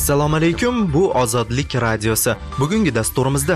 Assalomu alaykum, bu Ozodlik radiosi. Bugungi dasturimizda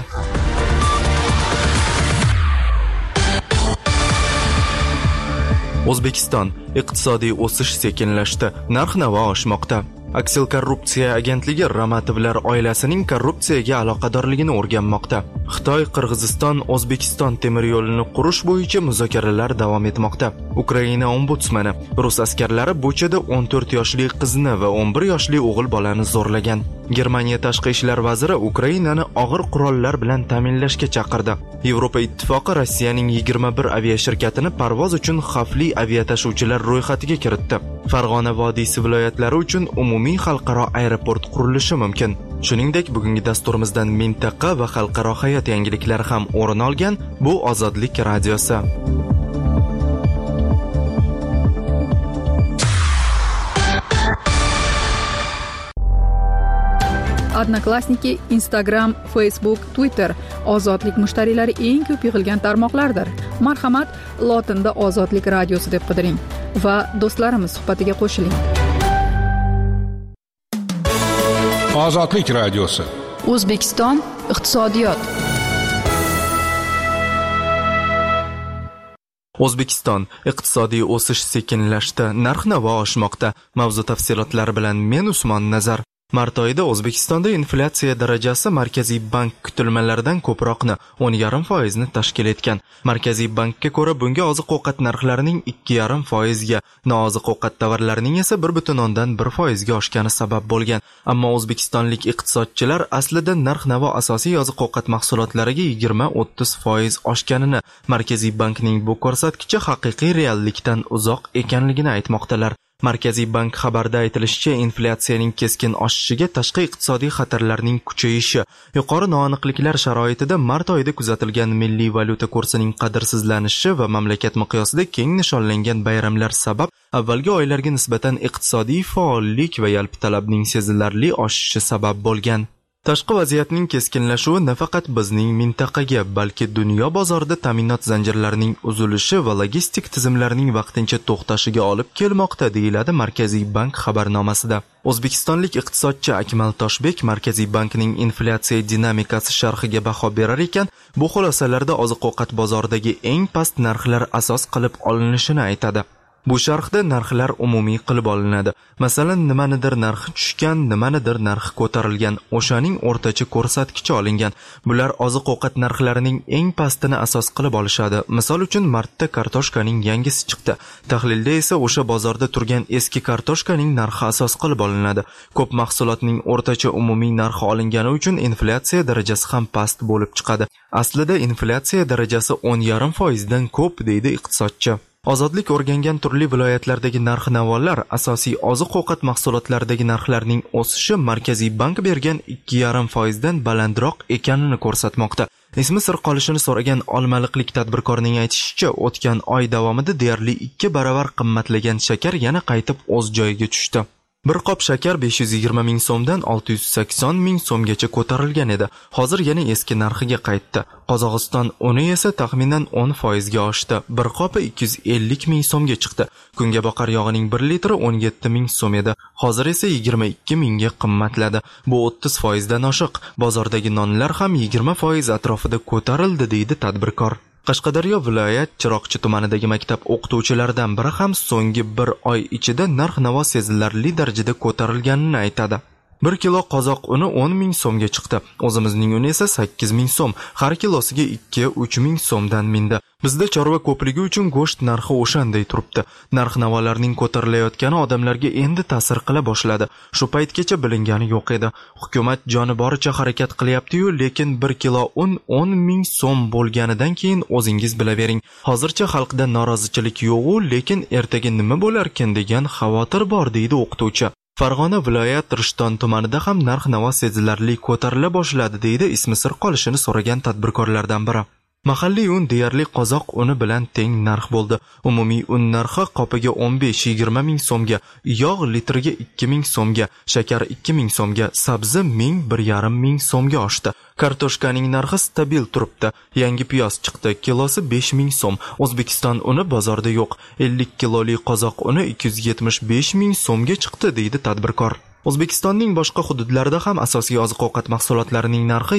O'zbekiston iqtisodiy o'sish sekinlashdi, narx-navo oshmoqda. Aksil korrupsiya agentligi Ramatovlar oilasining korrupsiyaga aloqadorligini o'rganmoqda. Xitoy Qirg'iziston O'zbekiston temir yo'lini qurish bo'yicha muzokaralar davom etmoqda. Ukraina ombudsmani rus askarlari Buchada 14 yoshli qizni va 11 yoshli o'g'il bolani zo'rlagan. Germaniya tashqi ishlar vaziri Ukrainani og'ir qurollar bilan ta'minlashga chaqirdi. Yevropa ittifoqi Rossiyaning 21 aviashirkatini parvoz uchun xavfli aviatashuvchilar ro'yxatiga kiritdi. Farg'ona vodiysi viloyatlari uchun umumiy xalqaro aeroport qurilishi mumkin. Shuningdek, bugungi dasturimizdan mintaqa va xalqaro hayot yangiliklari ham o'rin olgan. Bu Ozodlik radiosi. Odnoklassniki, Instagram, Facebook, Twitter ozodlik mushtariylari eng ko'p yig'ilgan tarmoqlardir. Marhamat, lotinda Ozodlik radiosi deb qidiring va do'stlarimiz suhbatiga qo'shiling. Ozodlik radiosi. O'zbekiston iqtisodiyot. O'zbekiston iqtisodiy o'sish sekinlashdi, narx-navo oshmoqda. Mavzu tafsilotlari bilan men Usmon Nazar. Mart oyida O'zbekistonda inflyatsiya darajasi Markaziy bank kutilmalaridan ko'proqni 10,5% ni tashkil etgan. Markaziy bankka ko'ra bunga oziq-ovqat narxlarining 2,5% ga, nooziq-ovqat tovarlarining esa 1,1% ga oshgani sabab bo'lgan. Ammo o'zbekistonlik iqtisodchilar aslida narx-navo asosiy oziq-ovqat mahsulotlariga 20-30% oshganini, Markaziy bankning bu ko'rsatkichi haqiqiy reallikdan uzoq ekanligini aytmoqdalar. Markaziy bank xabarda aytilishicha, inflyatsiyaning keskin oshishiga tashqi iqtisodiy xatarlarning kuchayishi, yuqori noaniqliklar sharoitida mart oyida kuzatilgan milliy valyuta kursining qadrsizlanishi va mamlakat miqyosida keng nishonlangan bayramlar sabab avvalgi oylarga nisbatan iqtisodiy faollik va yalpi talabning sezilarli oshishi sabab bo'lgan. Tashqi vaziyatning keskinlashuvi nafaqat bizning mintaqaga, balki dunyo bozorida ta'minot zanjirlarining uzilishi va logistik tizimlarning vaqtincha to'xtashiga olib kelmoqda, deyiladi Markaziy bank xabarnomasida. O'zbekistonlik iqtisodchi Akmal Toshbek Markaziy bankning inflyatsiya dinamikasi sharhiga baho berar ekan, bu xulosalarda oziq-ovqat bozoridagi eng past narxlar asos qilib olinishini aytadi. Bu sharhda narxlar umumiy qilib olinadi. Masalan, nimanidir narxi tushgan, nimanidir narxi ko'tarilgan, o'shaning o'rtacha ko'rsatkichi olingan. Bular oziq-ovqat narxlarining eng pastini asos qilib olishadi. Misol uchun, martda kartoshkaning yangisi chiqdi. Tahlilda esa o'sha bozorda turgan eski kartoshkaning narxi asos qilib olinadi. Ko'p mahsulotning o'rtacha umumiy narxi olingani uchun inflyatsiya darajasi ham past bo'lib chiqadi. Aslida inflyatsiya darajasi 10,5% dan ko'p, deydi iqtisodchi. Ozodlik o'rgangan turli viloyatlardagi narx-navolar, asosiy oziq-ovqat mahsulotlaridagi narxlarning o'sishi Markaziy bank bergan 2,5% dan balandroq ekanini ko'rsatmoqda. Ismi sir qolishini so'ragan olmaliqlik tadbirkorning aytishicha, o'tgan oy davomida deyarli 2 baravar qimmatlagan shakar yana qaytib o'z joyiga tushdi. Bir qop shakar 520 ming so'mdan 680 ming so'mgacha ko'tarilgan edi. Hozir yana eski narxiga qaytdi. Qozog'iston uni esa taxminan 10% ga oshdi. Bir qopi 250 ming so'mga chiqdi. Kunga boqar yog'ining 1 litri 17 ming so'm edi. Hozir esa 22 mingga qimmatladi. Bu 30% dan oshiq. Bozordagi nonlar ham 20% atrofida ko'tarildi, deydi tadbirkor. Qashqadaryo viloyat Chiroqchi tumanidagi maktab o'qituvchilaridan biri ham so'nggi bir oy ichida narx-navo sezilarli darajada ko'tarilganini aytadi. 1 kilo qozoq uni 10 ming so'mga chiqdi. O'zimizning uni esa 8 ming so'm. Har kilosiga 2-3 ming so'mdan mindi. Bizda chorva ko'pligi uchun go'sht narxi o'shanday turibdi. Narx-navolarning ko'tarilayotgani odamlarga endi ta'sir qila boshladi. Shu paytgacha bilingani yo'q edi. Hukumat joni boricha harakat qilyapti-yu, lekin 1 kilo un 10 ming so'm bo'lganidan keyin o'zingiz bilavering. Hozircha xalqda norozichilik yo'q-u, lekin ertaga nima bo'larkin degan xavotir bor, deydi o'qituvchi. Farg'ona viloyat Rishton tumanida ham narx-navo sezilarli ko'tarila boshladi, deydi ismi sir qolishini so'ragan tadbirkorlardan biri. Mahalliy un deyarli qozoq uni bilan teng narx bo'ldi. Umumiy un narxi qopiga 15-20 ming so'mga, yog' litriga 2 ming so'mga, shakar 2 ming so'mga, sabzi 1,5 ming so'mga oshdi. Kartoshkaning narxi stabil turibdi. Yangi piyoz chiqdi, kilosi 5 ming so'm. O'zbekiston uni bozorda yo'q. 50 kiloli qozoq uni 275 ming so'mga chiqdi, deydi tadbirkor. O'zbekistonning boshqa hududlarida ham asosiy oziq-ovqat mahsulotlarining narxi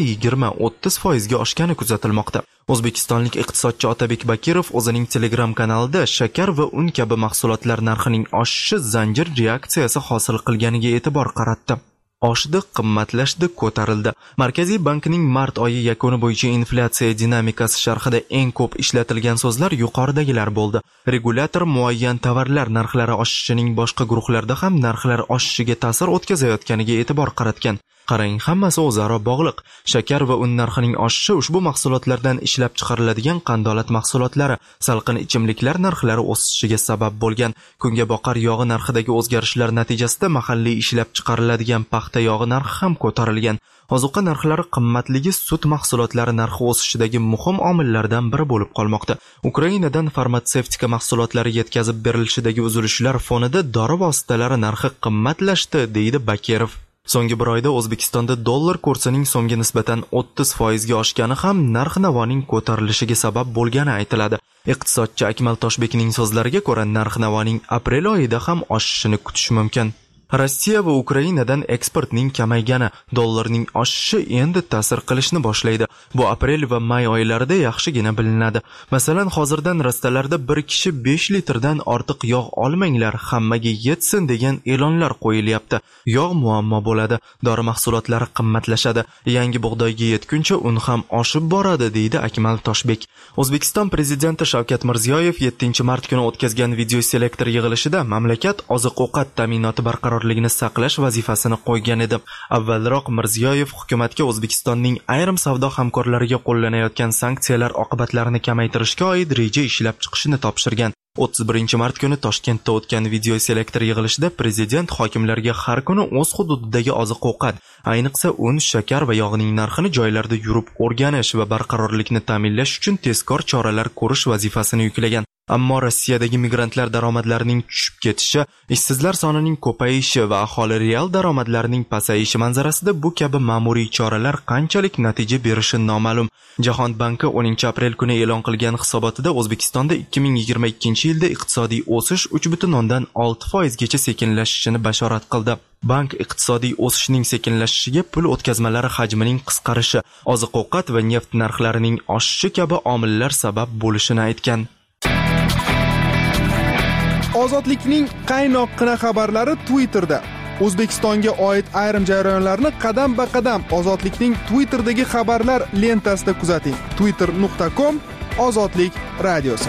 20-30% ga oshgani kuzatilmoqda. O'zbekistonlik iqtisodchi Otabek Bakirov o'zining Telegram kanalida shakar va un kabi mahsulotlar narxining oshishi zanjir reaksiyasi hosil qilganiga e'tibor qaratdi. Oshdi, qimmatlashdi, ko'tarildi. Markaziy bankning mart oyi yakuni bo'yicha inflyatsiya dinamikasi sharhida eng ko'p ishlatilgan so'zlar yuqoridagilar bo'ldi. Regulyator muayyan tovarlar narxlari oshishining boshqa guruhlarda ham narxlar oshishiga ta'sir o'tkazayotganiga e'tibor qaratgan. Qarang, hammasi o'zaro bog'liq. Shakar va un narxining oshishi ushbu mahsulotlardan ishlab chiqariladigan qandolat mahsulotlari, salqin ichimliklar narxlari o'sishiga sabab bo'lgan. Kungaboqar yog'i narxidagi o'zgarishlar natijasida mahalliy ishlab chiqariladigan paxta yog'i narxi ham ko'tarilgan. Ozuqa narxlari qimmatligi sut mahsulotlari narxi o'sishidagi muhim omillardan biri bo'lib qolmoqda. Ukrainadan farmatsevtika mahsulotlari yetkazib berilishidagi uzilishlar fonida dori vositalari narxi qimmatlashdi, deydi Bakirov. So'nggi bir oyda O'zbekistonda dollar kursining so'mga nisbatan 30% ga oshgani ham narx-navoning ko'tarilishiga sabab bo'lgani aytiladi. Iqtisodchi Akmal Toshbekning so'zlariga ko'ra, narx-navoning aprel oyida ham oshishini kutish mumkin. Rossiya va Ukrainadan eksportning kamaygani, dollarning oshishi endi ta'sir qilishni boshlaydi. Bu aprel va may oylarida yaxshigina bilinadi. Masalan, hozirdan rastalarda bir kishi 5 litrdan ortiq yog' olmanglar, hammaga yetsin degan e'lonlar qo'yilyapti. Yog' muammo bo'ladi, dori mahsulotlari qimmatlashadi, yangi bug'doyga yetguncha un ham oshib boradi, deydi Akmal Toshbek. O'zbekiston prezidenti Shavkat Mirziyoyev 7-mart kuni o'tkazgan videoselektor yig'ilishida mamlakat oziq-ovqat ta'minoti barqarorligini saqlash vazifasini qo'ygan edi. Avvalroq Mirziyoyev hukumatga O'zbekistonning ayrim savdo hamkorlariga qo'llanayotgan sanksiyalar oqibatlarini kamaytirishga oid reja ishlab chiqishini topshirgan. 31-mart kuni Toshkentda o'tgan videoselektor yig'ilishida prezident hokimlarga har kuni o'z hududidagi oziq-ovqat, ayniqsa un, shakar va yog'ning narxini joylarda yurib o'rganish va barqarorlikni ta'minlash uchun tezkor choralar ko'rish vazifasini yuklagan. Ammo Rossiyadagi migrantlar daromadlarining tushib ketishi, ishsizlar sonining ko'payishi va aholi real daromadlarining pasayishi manzarasida bu kabi ma'muriy choralar qanchalik natija berishi noma'lum. Jahon banki 10-aprel kuni e'lon qilgan hisobotida O'zbekistonda 2022-yilda iqtisodiy o'sish 3.6% gacha sekinlashishini bashorat qildi. Bank iqtisodiy o'sishning sekinlashishiga pul o'tkazmalari hajmining qisqarishi, oziq-ovqat va neft narxlarining oshishi kabi omillar sabab bo'lishini aytgan. Ozodlikning qaynoqqina xabarlari Twitterda. O'zbekistonga oid ayrim jarayonlarni qadam-ba-qadam Ozodlikning Twitterdagi xabarlar lentasida kuzating. twitter.com Ozodlik radiosi.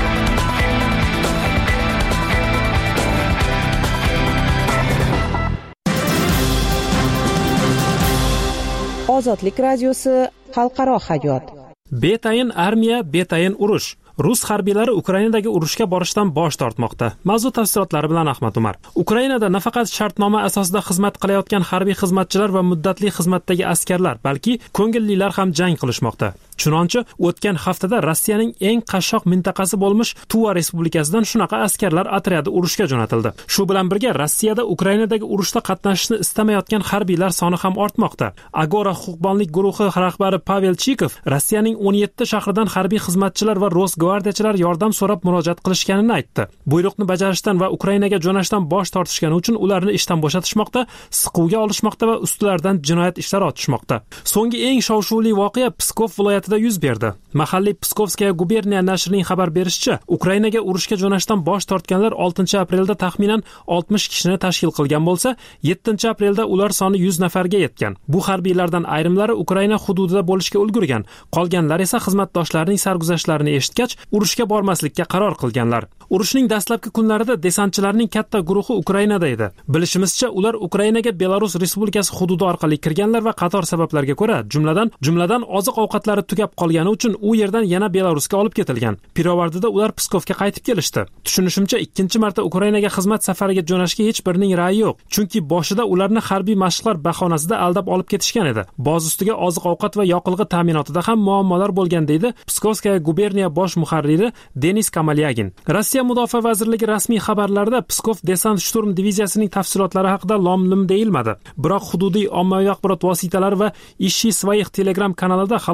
Ozodlik radiosi xalqaro hayot. Betayin armiya, betayin urush. Rus harbiylari Ukrainadagi urushga borishdan bosh tortmoqda. Mavzu tafsilotlari bilan Ahmad Umar. Ukrainada nafaqat shartnoma asosida xizmat qilayotgan harbiy xizmatchilar va muddatli xizmatdagi askarlar, balki ko'ngillilar ham jang qilishmoqda. Chunonchi, o'tgan haftada Rossiyaning eng qashshoq mintaqasi bo'lmish Tuva respublikasidan shunaqa askarlar otryadi urushga jo'natildi. Shu bilan birga Rossiyada Ukrainadagi urushda qatnashishni istamayotgan harbiylar soni ham ortmoqda. Agora huquqbonlik guruhi rahbari Pavel Chikov Rossiyaning 17 shahridan harbiy xizmatchilar va Rosgvardiyachilar yordam so'rab murojaat qilishganini aytdi. Buyruqni bajarishdan va Ukrainaga jo'nashdan bosh tortishgani uchun ularni ishdan bo'shatishmoqda, siquvga olishmoqda va ustilaridan jinoyat ishlari ochishmoqda. So'nggi eng shov-shuvli voqea Pskov viloyatida yuz berdi. Mahalliy Pskovskaya guberniya nashrining xabar berishicha, Ukrainaga urushga jo'nashdan bosh tortganlar 6-aprelda taxminan 60 kishini tashkil qilgan bo'lsa, 7-aprelda ular soni 100 nafarga yetgan. Bu harbiylardan ayrimlari Ukraina hududida bo'lishga ulgurgan, qolganlar esa xizmatdoshlarining sarguzashtlarini eshitgach, urushga bormaslikka qaror qilganlar. Urushning dastlabki kunlarida desantchilarning katta guruhi Ukrainada edi. Bilishimizcha, ular Ukrainaga Belarus Respublikasi hududi orqali kirganlar va qator sabablarga ko'ra, jumladan oziq-ovqatlari tugab qolgani uchun u yerdan yana Belarusga olib ketilgan. Pirovardida ular Pskovga qaytib kelishdi. Tushunishimcha, ikkinchi marta Ukrainaga xizmat safariga jo'nashga hech birining ra'yi yo'q, chunki boshida ularni harbiy mashqlar bahonasida aldab olib ketishgan edi. Boz ustiga oziq-ovqat va yoqilg'i ta'minotida ham muammolar bo'lgan, deydi Pskovskaya guberniya bosh muharriri Denis Kamalyagin. Rossiya Mudofaa vazirligi rasmiy xabarlarida Pskov desant shturm diviziyasining tafsilotlari haqida lom-lim deyilmadi. Biroq hududiy ommaviy axborot vositalari va Ishchi Svayix Telegram kanalida halok bo'lgan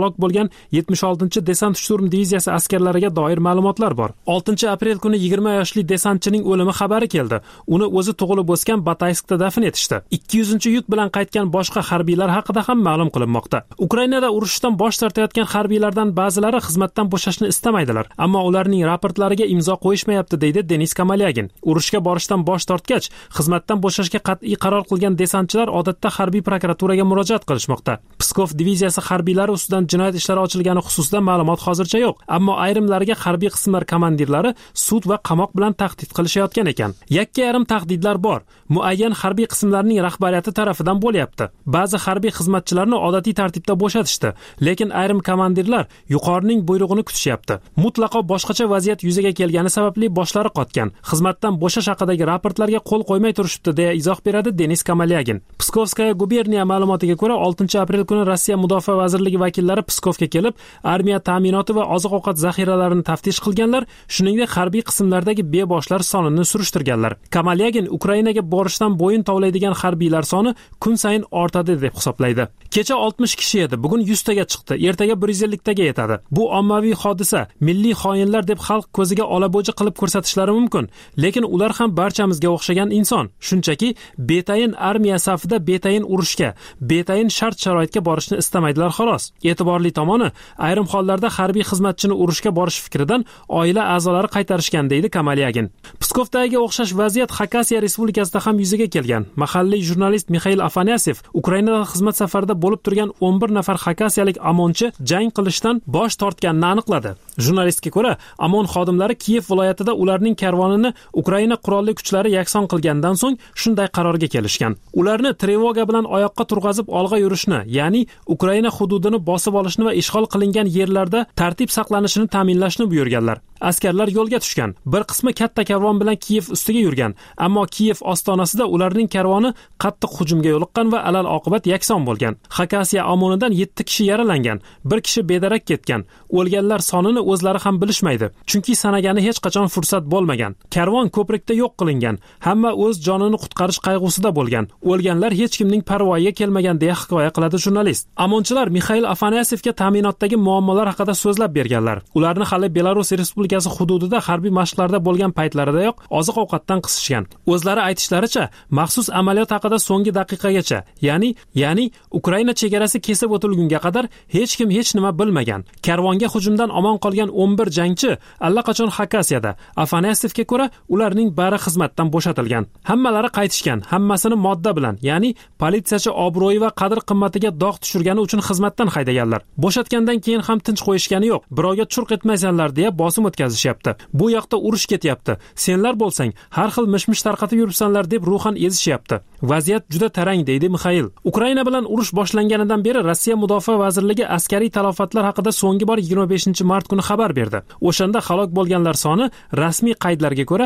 76-desant shturm diviziyasi askarlariga doir ma'lumotlar bor. 6-aprel kuni 20 yoshli desantchining o'limi xabari keldi. Uni o'zi tug'ilib o'sgan Batayskda dafn etishdi. 200-yuk bilan qaytgan boshqa harbiylar haqida ham ma'lum qilinmoqda. Ukrainada urushdan bosh tortayotgan harbiylardan ba'zilari xizmatdan bo'shashni istamaydilar, ammo ularning raportlariga imzo qo'yishmayapti, deydi Denis Kamalyagin. Urushga borishdan bosh tortgach, xizmatdan bo'shashga qat'iy qaror qilgan desantchilar odatda harbiy prokuraturaga murojaat qilishmoqda. Pskov diviziyasi harbiylari ustidan jinoyat ishlari ochilgani xususida ma'lumot hozircha yo'q, ammo ayrimlariga harbiy qismlar komandirlari sud va qamoq bilan tahdid qilishayotgan ekan. Yakka-yarim tahdidlar bor. Muayyan harbiy qismlarning rahbariyati tarafidan bo'lyapti. Ba'zi harbiy xizmatchilarni odatiy tartibda bo'shatishdi, lekin ayrim komandirlar yuqorining buyrug'ini kutishyapti. Mutlaqo boshqacha vaziyat yuzaga kelgani sababli boshlari qotgan. Xizmatdan bo'shash haqidagi raportlarga qo'l qo'ymay turishibdi, deya izoh beradi Denis Kamalyagin. Pskovskaya guberniya ma'lumotiga ko'ra, 6-aprel kuni Rossiya Mudofaa vazirligi vakillari Pskovga kelib, armiya ta'minoti va oziq-ovqat zaxiralarini taftish qilganlar, shuningdek harbiy qismlardagi beboshlar sonini surishtirganlar. Kamalyagin Ukrainaga borishdan bo'yin tovlaydigan harbiylar soni kun sayin ortadi deb hisoblaydi. Kecha 60 kishi edi, bugun 100 taga chiqdi, ertaga 150 taga yetadi. Bu ommaviy hodisa, milliy xoinlar deb xalq ko'ziga olabo'ji qilib ko'rsatishlari mumkin, lekin ular ham barchamizga o'xshagan inson. Shunchaki betayin armiya safida betayin urushga, betayin shart-sharoitga borishni istamaydilar xolos. E'tiborli tomoni, ayrim hollarda harbiy xizmatchini urushga borish fikridan oila a'zolari qaytarishgan, deydi Kamalyagin. Pskovdagi o'xshash vaziyat Xakasiya respublikasida ham yuzaga kelgan. Mahalliy jurnalist Mikhail Afanasyev Ukrainada xizmat safarida bo'lib turgan 11 nafar xakasiyalik amonchi jang qilishdan bosh tortganini aniqladi. Jurnalistga ko'ra, amon xodimlari Kiyev viloyatida ularning karvonini Ukraina qurolli kuchlari yakson qilgandan so'ng shunday qarorga kelishgan. Ularni trevoga bilan oyoqqa turg'azib olg'a yurishni, ya'ni Ukraina hududini bosib olishni va ishg'ol qilingan yerlarda tartib saqlanishini ta'minlashni buyurganlar. Askarlar yo'lga tushgan. Bir qismi katta karvon bilan Kiyev ustiga yurgan, ammo Kiyev ostonasida ularning karvoni qattiq hujumga yo'liqqan va alal oqibat yakson bo'lgan. Xakasiya omonidan 7 kishi yaralangan, 1 kishi bedarak ketgan. O'lganlar sonini o'zlari ham bilishmaydi, chunki sanagani hech qachon fursat bo'lmagan. Karvon ko'prikda yo'q qilingan, hamma o'z jonini qutqarish qayg'usida bo'lgan. O'lganlar hech kimning parvoyiga kelmagan, deya hikoya qiladi jurnalist. Amonchilar Mikhail Afanasyevga ta'minotdagi muammolar haqida so'zlab berganlar. Ularni hali Belarus respublikasi hududida harbiy mashqlarda bo'lgan paytlaridayoq oziq-ovqatdan qisishgan. O'zlari aytishlaricha, maxsus amaliyot haqida so'nggi daqiqagacha, ya'ni Ukraina chegarasi kesib o'tilgunga qadar hech kim hech nima bilmagan. Karvonga hujumdan omon qolgan 11 jangchi allaqachon Xakasiyada. Afanasyevga ko'ra, ularning bari xizmatdan bo'shatilgan. Hammalari qaytishgan, hammasini modda bilan, ya'ni politsiyachi obro'yi va qadr-qimmatiga dog' tushirgani uchun xizmatdan haydaganlar. Bo'shatgandan keyin ham tinch qo'yishgani yo'q. Birovga churq etmaysanlar, deya bosim o'tkazishyapti. Bu yoqda urush ketyapti. Senlar bo'lsang, har xil mishmish tarqatib yuribsanlar, deb ruhan ezishyapti. Vaziyat juda tarang, deydi Mikhail. Ukraina bilan urush boshlanganidan beri Rossiya Mudofaa vazirligi askariy talofatlar haqida so'nggi bor 25-mart kuni xabar berdi. O'shanda halok bo'lganlar soni rasmiy qaydlarga ko'ra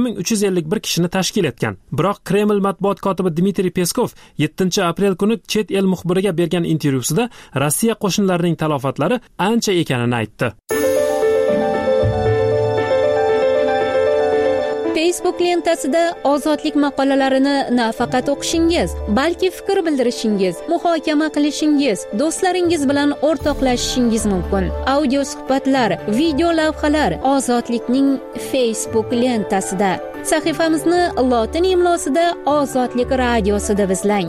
1351 kishini tashkil etgan. Biroq Kreml matbuot kotibi Dmitriy Peskov 7-aprel kuni chet el muxbiriga bergan intervyusida Rossiya qo'shinlarining talofatlari ancha ekanini aytdi. Facebook lentasida ozodlik maqolalarini nafaqat o'qishingiz, balki fikr bildirishingiz, muhokama qilishingiz, do'stlaringiz bilan o'rtoqlashishingiz mumkin. Audio suhbatlar, video lavhalar Ozodlikning Facebook lentasida. Sahifamizni lotin imlosida Ozodlik radiosida izlang.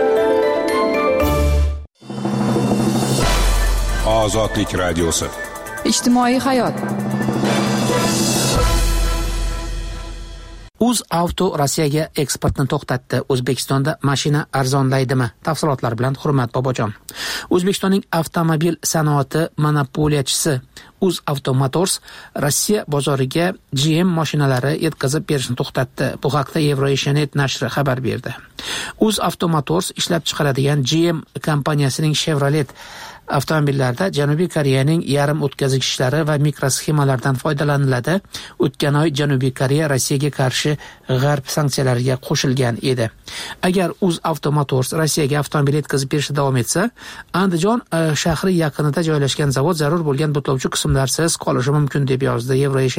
Ozodlik radiosi. Ijtimoiy hayot. UzAuto Rossiyaga eksportni to'xtatdi. O'zbekistonda mashina arzonlaydimi? Tafsilotlar bilan Hurmat Bobojon. O'zbekistonning avtomobil sanoati monopoliyachisi UzAuto Motors Rossiya bozoriga GM mashinalari yetkazib berishni to'xtatdi. Bu haqda Euroasianet nashri xabar berdi. UzAuto Motors ishlab chiqaradigan GM kompaniyasining Chevrolet avtomobillarda Janubiy Koreyaning yarim o'tkazgichlari va mikrosxemalardan foydalaniladi. O'tgan oy Janubiy Koreya Rossiyaga qarshi g'arb sanksiyalariga qo'shilgan edi. Agar UzAuto Motors Rossiyaga avtomobil yetkazib berishda davom etsa, Andijon shahri yaqinida joylashgan zavod zarur bo'lgan butlovchi qismlarsiz qolishi mumkin, deb yozdi Euroasianet.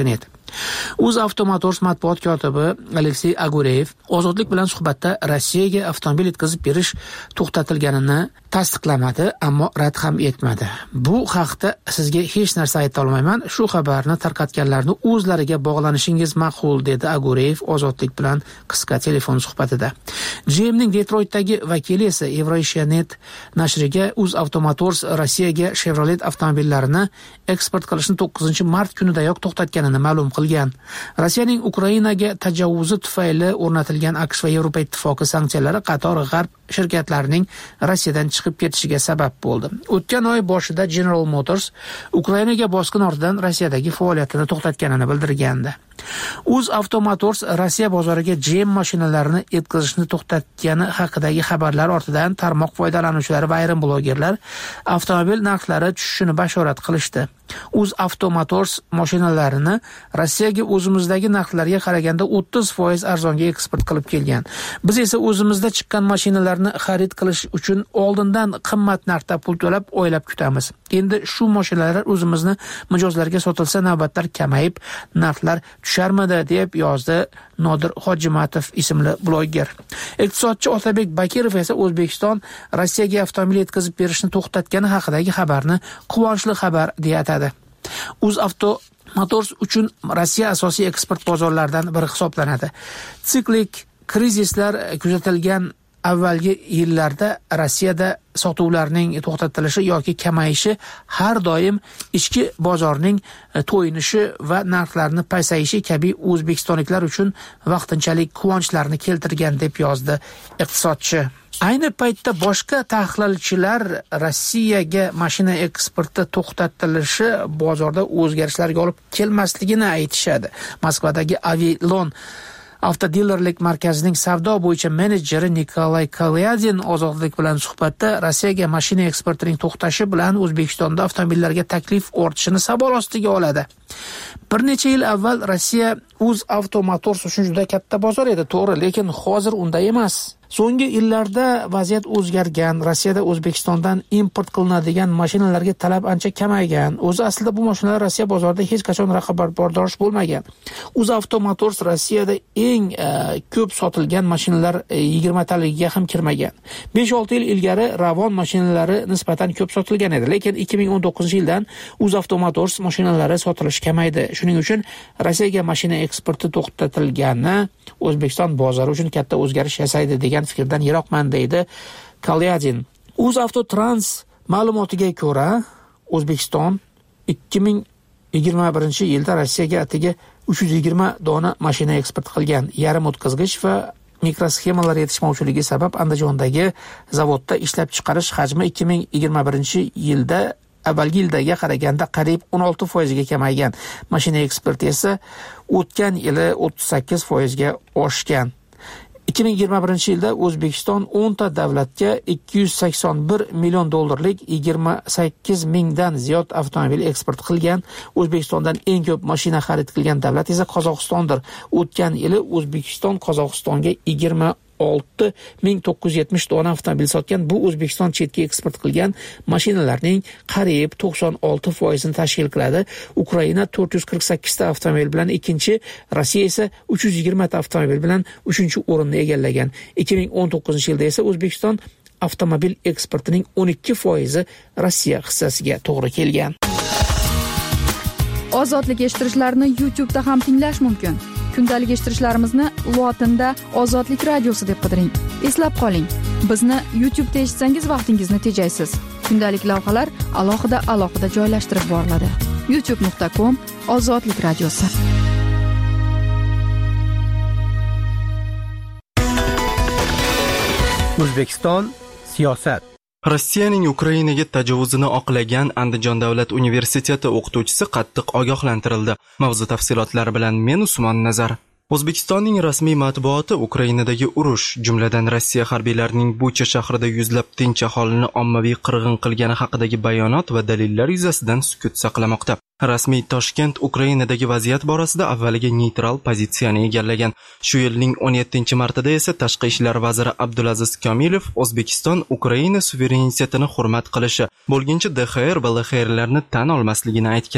UzAvto Motors matbuot kotibi Aleksey Agureyev Ozodlik bilan suhbatda Rossiyaga avtomobil yetkazib berish to'xtatilganini tasdiqlamadi, ammo rad ham etmadi. Bu haqda sizga hech narsa ayta olmayman. Shu xabarni tarqatganlarni o'zlariga bog'lanishingiz ma'qul, dedi Agureyev Ozodlik bilan qisqa telefon suhbatida. GMning Detroitdagi vakili esa Evrasianet nashriga UzAvto Motors Rossiyaga Chevrolet avtomobillarini eksport qilishni 9-mart kunidayoq to'xtatganini ma'lum qilgan. Rossiyaning Ukrainaga tajovvuzi tufayli o'rnatilgan AQSh va Yevropa ittifoqi sanksiyalari qator g'arb shirkatlarining Rossiyadan chiqib ketishiga sabab bo'ldi. O'tgan oy boshida General Motors Ukrainaga bosqin ortidan Rossiyadagi faoliyatini to'xtatganini bildirgandi. UzAvto Motors Rossiya bozoriga GM mashinalarini yetkazishni to'xtatgani haqidagi xabarlar ortidan tarmoq foydalanuvchilari va ayrim blogerlar avtomobil narxlari tushishini bashorat qilishdi. UzAvto Motors mashinalarini Rossiyaga o'zimizdagi narxlarga qaraganda 30% arzonga eksport qilib kelgan. Biz esa o'zimizda chiqqan mashinalarni xarid qilish uchun oldindan qimmat narxda pul to'lab oylab kutamiz. Endi shu mashinalar o'zimizni mijozlarga sotilsa navbatlar kamayib, narxlar tusharmidi, deb yozdi Nodir Hojimatov ismli bloger. Iqtisodchi Otabek Bakirov esa O'zbekiston Rossiyaga avtomobil yetkazib berishni to'xtatgani haqidagi xabarni quvonchli xabar deya atadi. UzAvto Motors uchun Rossiya asosiy eksport bozorlaridan biri hisoblanadi. Siklik krizislar kuzatilgan avvalgi yillarda Rossiyada sotuvlarning to'xtatilishi yoki kamayishi har doim ichki bozorning to'yinishi va narxlarning pasayishi kabi o'zbekistonliklar uchun vaqtinchalik quvonchlarni keltirgan, deb yozdi iqtisodchi. Ayni paytda boshqa tahlilchilar Rossiyaga mashina eksporti to'xtatilishi bozorda o'zgarishlarga olib kelmasligini aytishadi. Moskvadagi Avilon avtodilerlik markazining savdo bo'yicha menejeri Nikolay Kalyadin Ozodlik bilan suhbatda Rossiyaga mashina eksportining to'xtashi bilan O'zbekistonda avtomobillarga taklif ortishini savol ostiga oladi. Bir necha yil avval Rossiya UzAvto Motors uchun juda katta bozor edi, to'g'ri, lekin hozir unday emas. So'nggi yillarda vaziyat o'zgargan. Rossiyada O'zbekistondan import qilinadigan mashinalarga talab ancha kamaygan. O'zi aslida bu mashinalar Rossiya bozorida hech qachon raqobatbardosh bo'lmagan. UzAvto Motors Rossiyada eng ko'p sotilgan mashinalar 20 taligiga ham kirmagan. 5-6 yil ilgari Ravon mashinalari nisbatan ko'p sotilgan edi, lekin 2019-yildan UzAvto Motors mashinalari sotilishi kamaydi. Shuning uchun Rossiyaga mashina eksporti to'xtatilgani O'zbekiston bozori uchun katta o'zgarish yasaydi degan fikrdan yiroqman, deydi Kalyadin. UzAvto Trans ma'lumotiga ko'ra, O'zbekiston 2021-yilda Rossiyaga atiga 320 dona mashina eksport qilgan. Yarim o'tkazgich va mikrosxemalar yetishmovchiligi sabab Andijondagi zavodda ishlab chiqarish hajmi 2021-yilda avvalgi yildaga qaraganda qariyb 16% ga kamaygan. Mashina eksporti esa o'tgan yili 38% ga oshgan. 2021-yilda O'zbekiston 10 ta davlatga 281 million dollarlik 28 mingdan ziyod avtomobil eksport qilgan. O'zbekistondan eng ko'p mashina xarid qilgan davlat esa Qozog'istondir. O'tgan yili O'zbekiston Qozog'istonga 26.970 dona avtomobil sotgan. Bu O'zbekiston chetga eksport qilgan mashinalarning qariyb 96% ni tashkil qiladi. Ukraina 448 ta avtomobil bilan ikkinchi, Rossiya esa 320 ta avtomobil bilan 3-o'rinni egallagan. 2019-yilda esa O'zbekiston avtomobil eksportining 12% Rossiya hissasiga to'g'ri kelgan. Ozodlik eshittirishlarni YouTube'da ham tinglash mumkin. Kundalik eshittirishlarimizni lotinda Ozodlik radiosi deb qidiring. Eslab qoling, bizni YouTube'da eshitsangiz vaqtingizni tejaysiz. Kundalik lavhalar alohida joylashtirib boriladi. youtube.com/Ozodlik radiosi. O'zbekiston siyosat. Rossiyaning Ukrainaga tajovuzini oqlagan Andijon davlat universiteti o'qituvchisi qattiq ogohlantirildi. Mavzu tafsilotlari bilan men Usmon Nazar. O'zbekistonning rasmiy matbuoti Ukrainadagi urush, jumladan Rossiya harbiylarining Bucha shahrida yuzlab tinch aholini ommaviy qirg'in qilgani haqidagi bayonot va dalillar yuzasidan sukut saqlamoqda. Rasmiy Toshkent Ukrainadagi vaziyat borasida avvaliga neytral pozitsiyani egallagan. Shu yilning 17-martida esa Tashqi ishlar vaziri Abdulaziz Komilov O'zbekiston Ukraina suverenitetini hurmat qilishi, bo'lgincha DXR va LXRlarni tan olmasligini aytgan edi.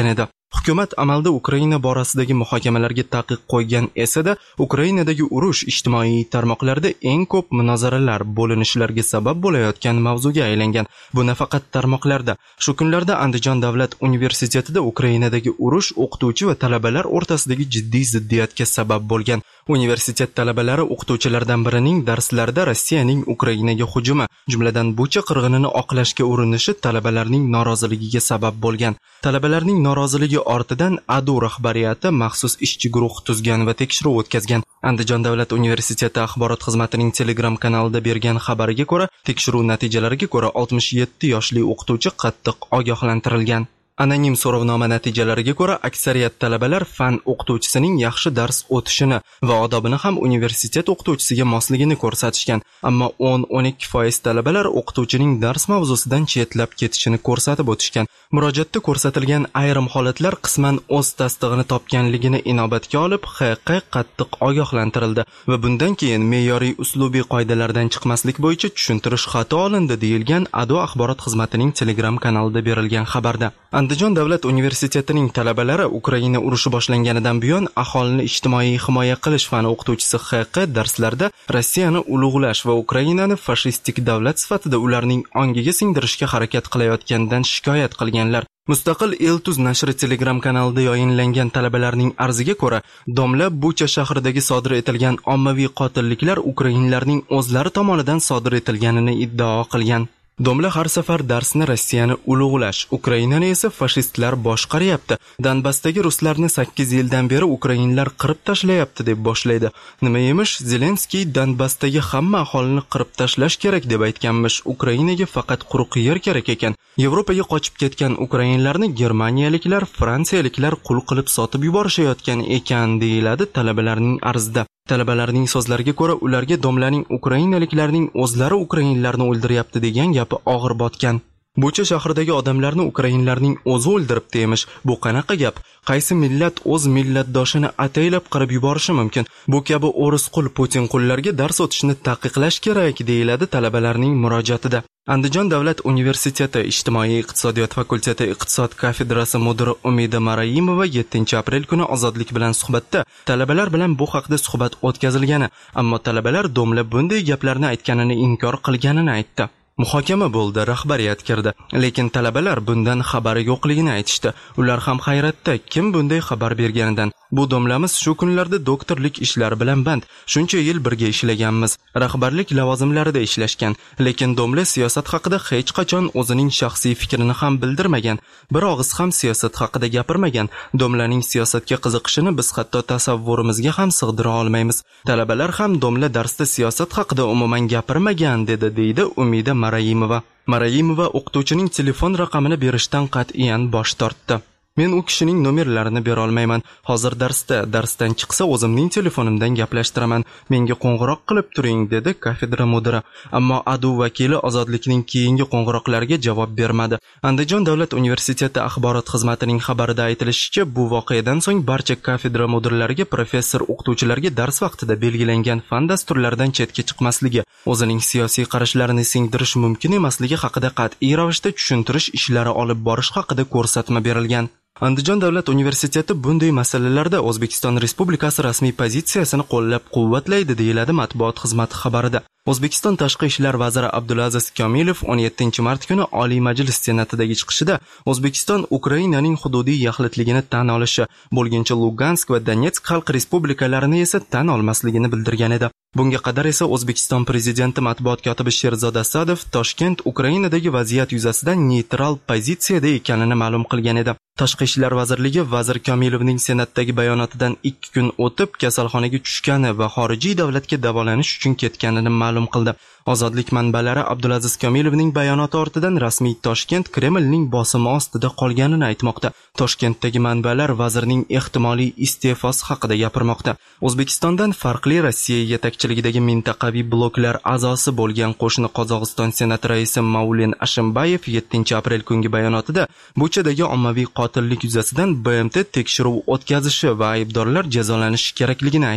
Hukumat amalda Ukraina borasidagi muhokamalarga taqiq qo'ygan esa-da, Ukrainadagi urush ijtimoiy tarmoqlarda eng ko'p munozaralar, bo'linishlarga sabab bo'layotgan mavzuga aylangan. Bu nafaqat tarmoqlarda. Shu kunlarda Andijon davlat universitetida Ukrainadagi urush o'qituvchi va talabalar o'rtasidagi jiddiy ziddiyatga sabab bo'lgan. Universitet talabalari o'qituvchilardan birining darslarida Rossiyaning Ukrainaga hujumi, jumladan Bucha qirg'inini oqlashga urinishi talabalarning noroziligiga sabab bo'lgan. Talabalarning noroziligi ortidan ADU rahbariyati maxsus ishchi guruh tuzgan va tekshiruv o'tkazgan. Andijon davlat universiteti axborot xizmatining Telegram kanalida bergan xabariga ko'ra, tekshiruv natijalariga ko'ra 67 yoshli o'qituvchi qattiq ogohlantirilgan. Anonim so'rovnoma natijalariga ko'ra, aksariyat talabalar fan o'qituvchisining yaxshi dars o'tishini va odobini ham universitet o'qituvchisiga mosligini ko'rsatishgan, ammo 10-12% talabalar o'qituvchining dars mavzusidan chetlab ketishini ko'rsatib o'tishgan. Murojaatda ko'rsatilgan ayrim holatlar qisman o'z tasdig'ini topganligini inobatga olib, HQ qattiq ogohlantirildi va bundan keyin me'yoriy uslubiy qoidalardan chiqmaslik bo'yicha tushuntirish xati olindi, deyilgan ADO axborot xizmatining Telegram kanalida berilgan xabarda. Andijon davlat universitetining talabalari Ukraina urushi boshlanganidan buyon aholini ijtimoiy himoya qilish fani o'qituvchisi HQ darslarda Rossiyani ulug'lash va Ukrainani fashistik davlat sifatida ularning ongiga singdirishga harakat qilayotganidan shikoyat qilganlar. Mustaqil Eltuz nashri Telegram kanalida yayinlangan talabalarning arziga ko'ra, domla Bucha shahridagi sodir etilgan ommaviy qotilliklar ukrainlarning o'zlari tomonidan sodir etilganini iddao qilgan. Domla har safar darsni Rossiyani ulug'lash, Ukrainani esa fashistlar boshqaryapti. Donbassdagi ruslarni 8 yildan beri ukrainlar qirib tashlayapti deb boshlaydi. Nima emish, Zelenskiy Donbassdagi hamma aholini qirib tashlash kerak deb aytganmish. Ukrainaga faqat quruq yer kerak ekan. Yevropaga qochib ketgan ukrainlarni germaniyaliklar, fransiyaliklar qul qilib sotib yuborishayotgan ekan, deyiladi talabalarning arzida. Talabalarning so'zlariga ko'ra, ularga domlaning ukrainaliklarning o'zlari ukrainlarni o'ldiryapti degan gapi og'ir botgan. Bucha shahridagi odamlarni ukrainlarning o'zi o'ldiribdi emish. Bu qanaqa gap? Qaysi millat o'z millatdoshini ataylab qirib yuborishi mumkin? Bu kabi o'ris qul Putin qullarga dars o'tishni taqiqlash kerak, deyiladi talabalarning murojaatida. Andijon davlat universiteti ijtimoiy iqtisodiyot fakulteti iqtisod kafedrasi mudiri Umida Marayimova 7-aprel kuni Ozodlik bilan suhbatda talabalar bilan bu haqda suhbat o'tkazilgani, ammo talabalar domla bunday gaplarni aytganini inkor qilganini aytdi. Muhokama bo'ldi, rahbariyat kirdi, lekin talabalar bundan xabari yo'qligini aytishdi. Ular ham hayratda, kim bunday xabar berganidan. Bu domlamiz shu kunlarda doktorlik ishlari bilan band. Shuncha yil birga ishlaganmiz, rahbarlik lavozimlarida ishlashgan, lekin domla siyosat haqida hech qachon o'zining shaxsiy fikrini ham bildirmagan. Bir og'iz ham siyosat haqida gapirmagan. Domlaning siyosatga qiziqishini biz hatto tasavvurimizga ham sig'dira olmaymiz. Talabalar ham domla darsda siyosat haqida umuman gapirmagan, deydi Umida Marayimova o'qituvchining telefon raqamini berishdan qat'iyan bosh tortdi. Men u kishining nomerlarini bera olmayman. Hozir darsdan chiqsa o'zimning telefonimdan gaplashtiraman. Menga qo'ng'iroq qilib turing, dedi kafedra mudiri. Ammo ADU vakili Ozodlikning keyingi qo'ng'iroqlariga javob bermadi. Andijon davlat universiteti axborot xizmatining xabarida aytilishicha, bu voqeadan so'ng barcha kafedra mudirlariga professor o'qituvchilarga dars vaqtida belgilangan fan dasturlaridan chetga chiqmasligi, o'zining siyosiy qarashlarini singdirish mumkin emasligi haqida qat'iy ravishda tushuntirish ishlari olib borish haqida ko'rsatma berilgan. Andijon davlat universiteti bunday masalalarda O'zbekiston Respublikasi rasmiy pozitsiyasini qo'llab-quvvatlaydi, deyiladi matbuot xizmati xabarida. O'zbekiston Tashqi ishlar vaziri Abdulaziz Komilov 17-mart kuni Oliy Majlis Senatidagi chiqishida O'zbekiston Ukrainaning hududiy yaxlitligini tan olishi, bo'lgancha Lugansk va Donetsk xalq respublikalarini esa tan olmasligini bildirgan edi. Bunga qadar esa O'zbekiston prezidenti matbuot kotibi Sherzod Asadov Toshkent Ukrainadagi vaziyat yuzasidan neytral pozitsiyada ekanini ma'lum qilgan edi. Tashqi ishlar vazirligi vazir Komilovning Senatdagi bayonotidan 2 kun o'tib kasalxonaga tushgani va xorijiy davlatga davolanish uchun ketganini ma'lum qildi. Ozodlik manbalari Abdulaziz Komilovning bayonoti ortidan rasmiy Toshkent Kremlning bosimi ostida qolganini aytmoqda. Toshkentdagi manbalar vazirning ehtimoliy iste'fosi haqida gapirmoqda. O'zbekistondan farqli Rossiya yetakchiligidagi mintaqaviy bloklar a'zosi bo'lgan qo'shni Qozog'iston Senati raisi Maulen Ashimbayev 7-aprel kungi bayonotida Buchadagi ommaviy qotillik yuzasidan BMT tekshiruv o'tkazishi va aybdorlar jazolanishi kerakligini aytdi.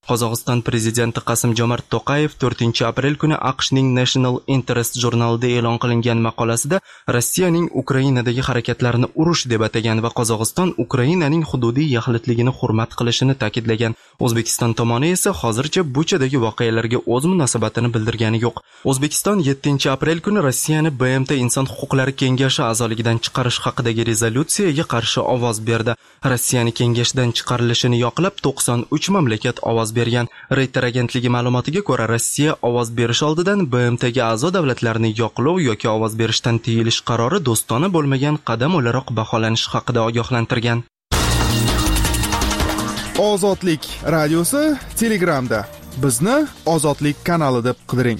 Qozog'iston prezidenti Qasim-Jomart To'qayev 4-aprel kuni AQShning National Interest jurnalida e'lon qilingan maqolasida Rossiyaning Ukrainadagi harakatlarini urush deb atagan va Qozog'iston Ukrainaning hududiy yaxlitligini hurmat qilishini ta'kidlagan. O'zbekiston tomoni esa hozircha Buchadagi voqealarga o'z munosabatini bildirgani yo'q. O'zbekiston 7-aprel kuni Rossiyani BMT Inson huquqlari kengashi a'zoligidan chiqarish haqidagi rezolyutsiyaga qarshi ovoz berdi. Rossiyani kengashdan chiqarilishini yoqlab 93 mamlakat ovoz bergan. Reuters agentligi ma'lumotiga ko'ra, Rossiya ovoz berish oldidan BMTga a'zo davlatlarni yoqlov yoki ovoz berishdan tiyilish qarori do'stona bo'lmagan qadam o'laroq baholanishi haqida ogohlantirgan. Ozodlik radiosi Telegramda. Bizni Ozodlik kanali deb qidiring.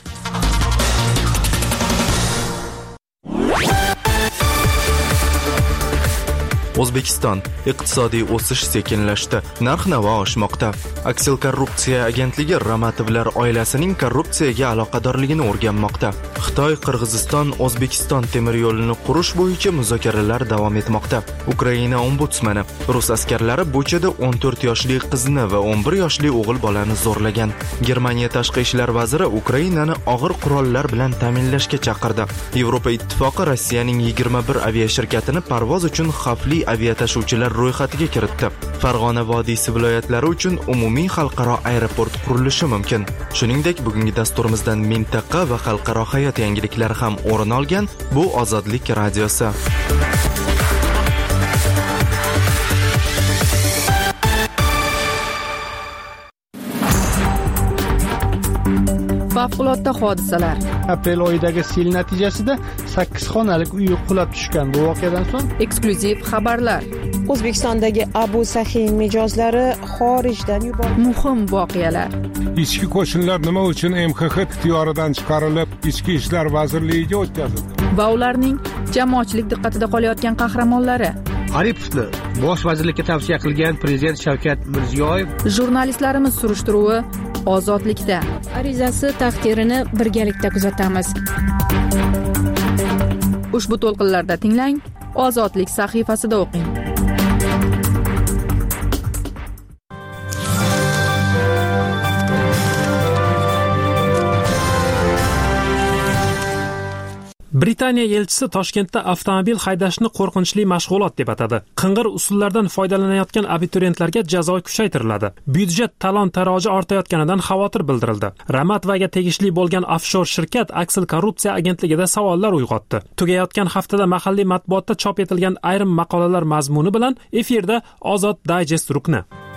O'zbekiston iqtisodiy o'sish sekinlashdi, narx-navo oshmoqda. Aksil korrupsiya agentligi Ramatovlar oilasining korrupsiyaga aloqadorligini o'rganmoqda. Xitoy, Qirg'iziston, O'zbekiston temir yo'lini qurish bo'yicha muzokaralar davom etmoqda. Ukraina ombudsmani rus askarlari Buchada 14 yoshli qizni va 11 yoshli o'g'il bolani zo'rlagan. Germaniya tashqi ishlar vaziri Ukrainani og'ir qurollar bilan ta'minlashga chaqirdi. Yevropa ittifoqi Rossiyaning 21 aviashirkatini parvoz uchun xavfli aviatashuvchilar ro'yxatiga kiritdi. Farg'ona vodiysi viloyatlari uchun umumiy xalqaro aeroport qurilishi mumkin. Shuningdek, bugungi dasturimizdan mintaqa va xalqaro hayot yangiliklari ham o'rin olgan. Bu Ozodlik radiosi. Favqulodda hodisalar. Aprel oyidagi sel natijasida 8 xonalik uy qulab tushgan. Bu voqeadan so'ng Eksklyuziv xabarlar. O'zbekistondagi Abu Sahin mijozlari xorijdan yuborildi. Muhim voqealar. Ichki qo'shinlar nima uchun MXX ixtiyoridan chiqarilib, Ichki ishlar vazirligiga o'tkazildi? Va ularning jamoatchilik diqqatida qolayotgan qahramonlari. Aripovni bosh vazirlikka tavsiya qilgan prezident Shavkat Mirziyoyev. Jurnalistlarimiz surishtiruvi Ozodlikda. Arizasi taqdirini birgalikda kuzatamiz. Ushbu to'lqinlarda tinglang, Ozodlik sahifasida o'qing. Britaniya elchisi Toshkentda avtomobil haydashni qo'rqinchli mashg'ulot deb atadi. Qing'ir usullardan foydalanayotgan abituriyentlarga jazo kuchaytiriladi. Byudjet talon-taroji ortayotganidan xavotir bildirildi. Ramatovaga tegishli bo'lgan offshor shirkat Aksil korrupsiya agentligida savollar uyg'otdi. Tugayotgan haftada mahalliy matbuotda chop etilgan ayrim maqolalar mazmuni bilan efirda Ozod Digest rukni.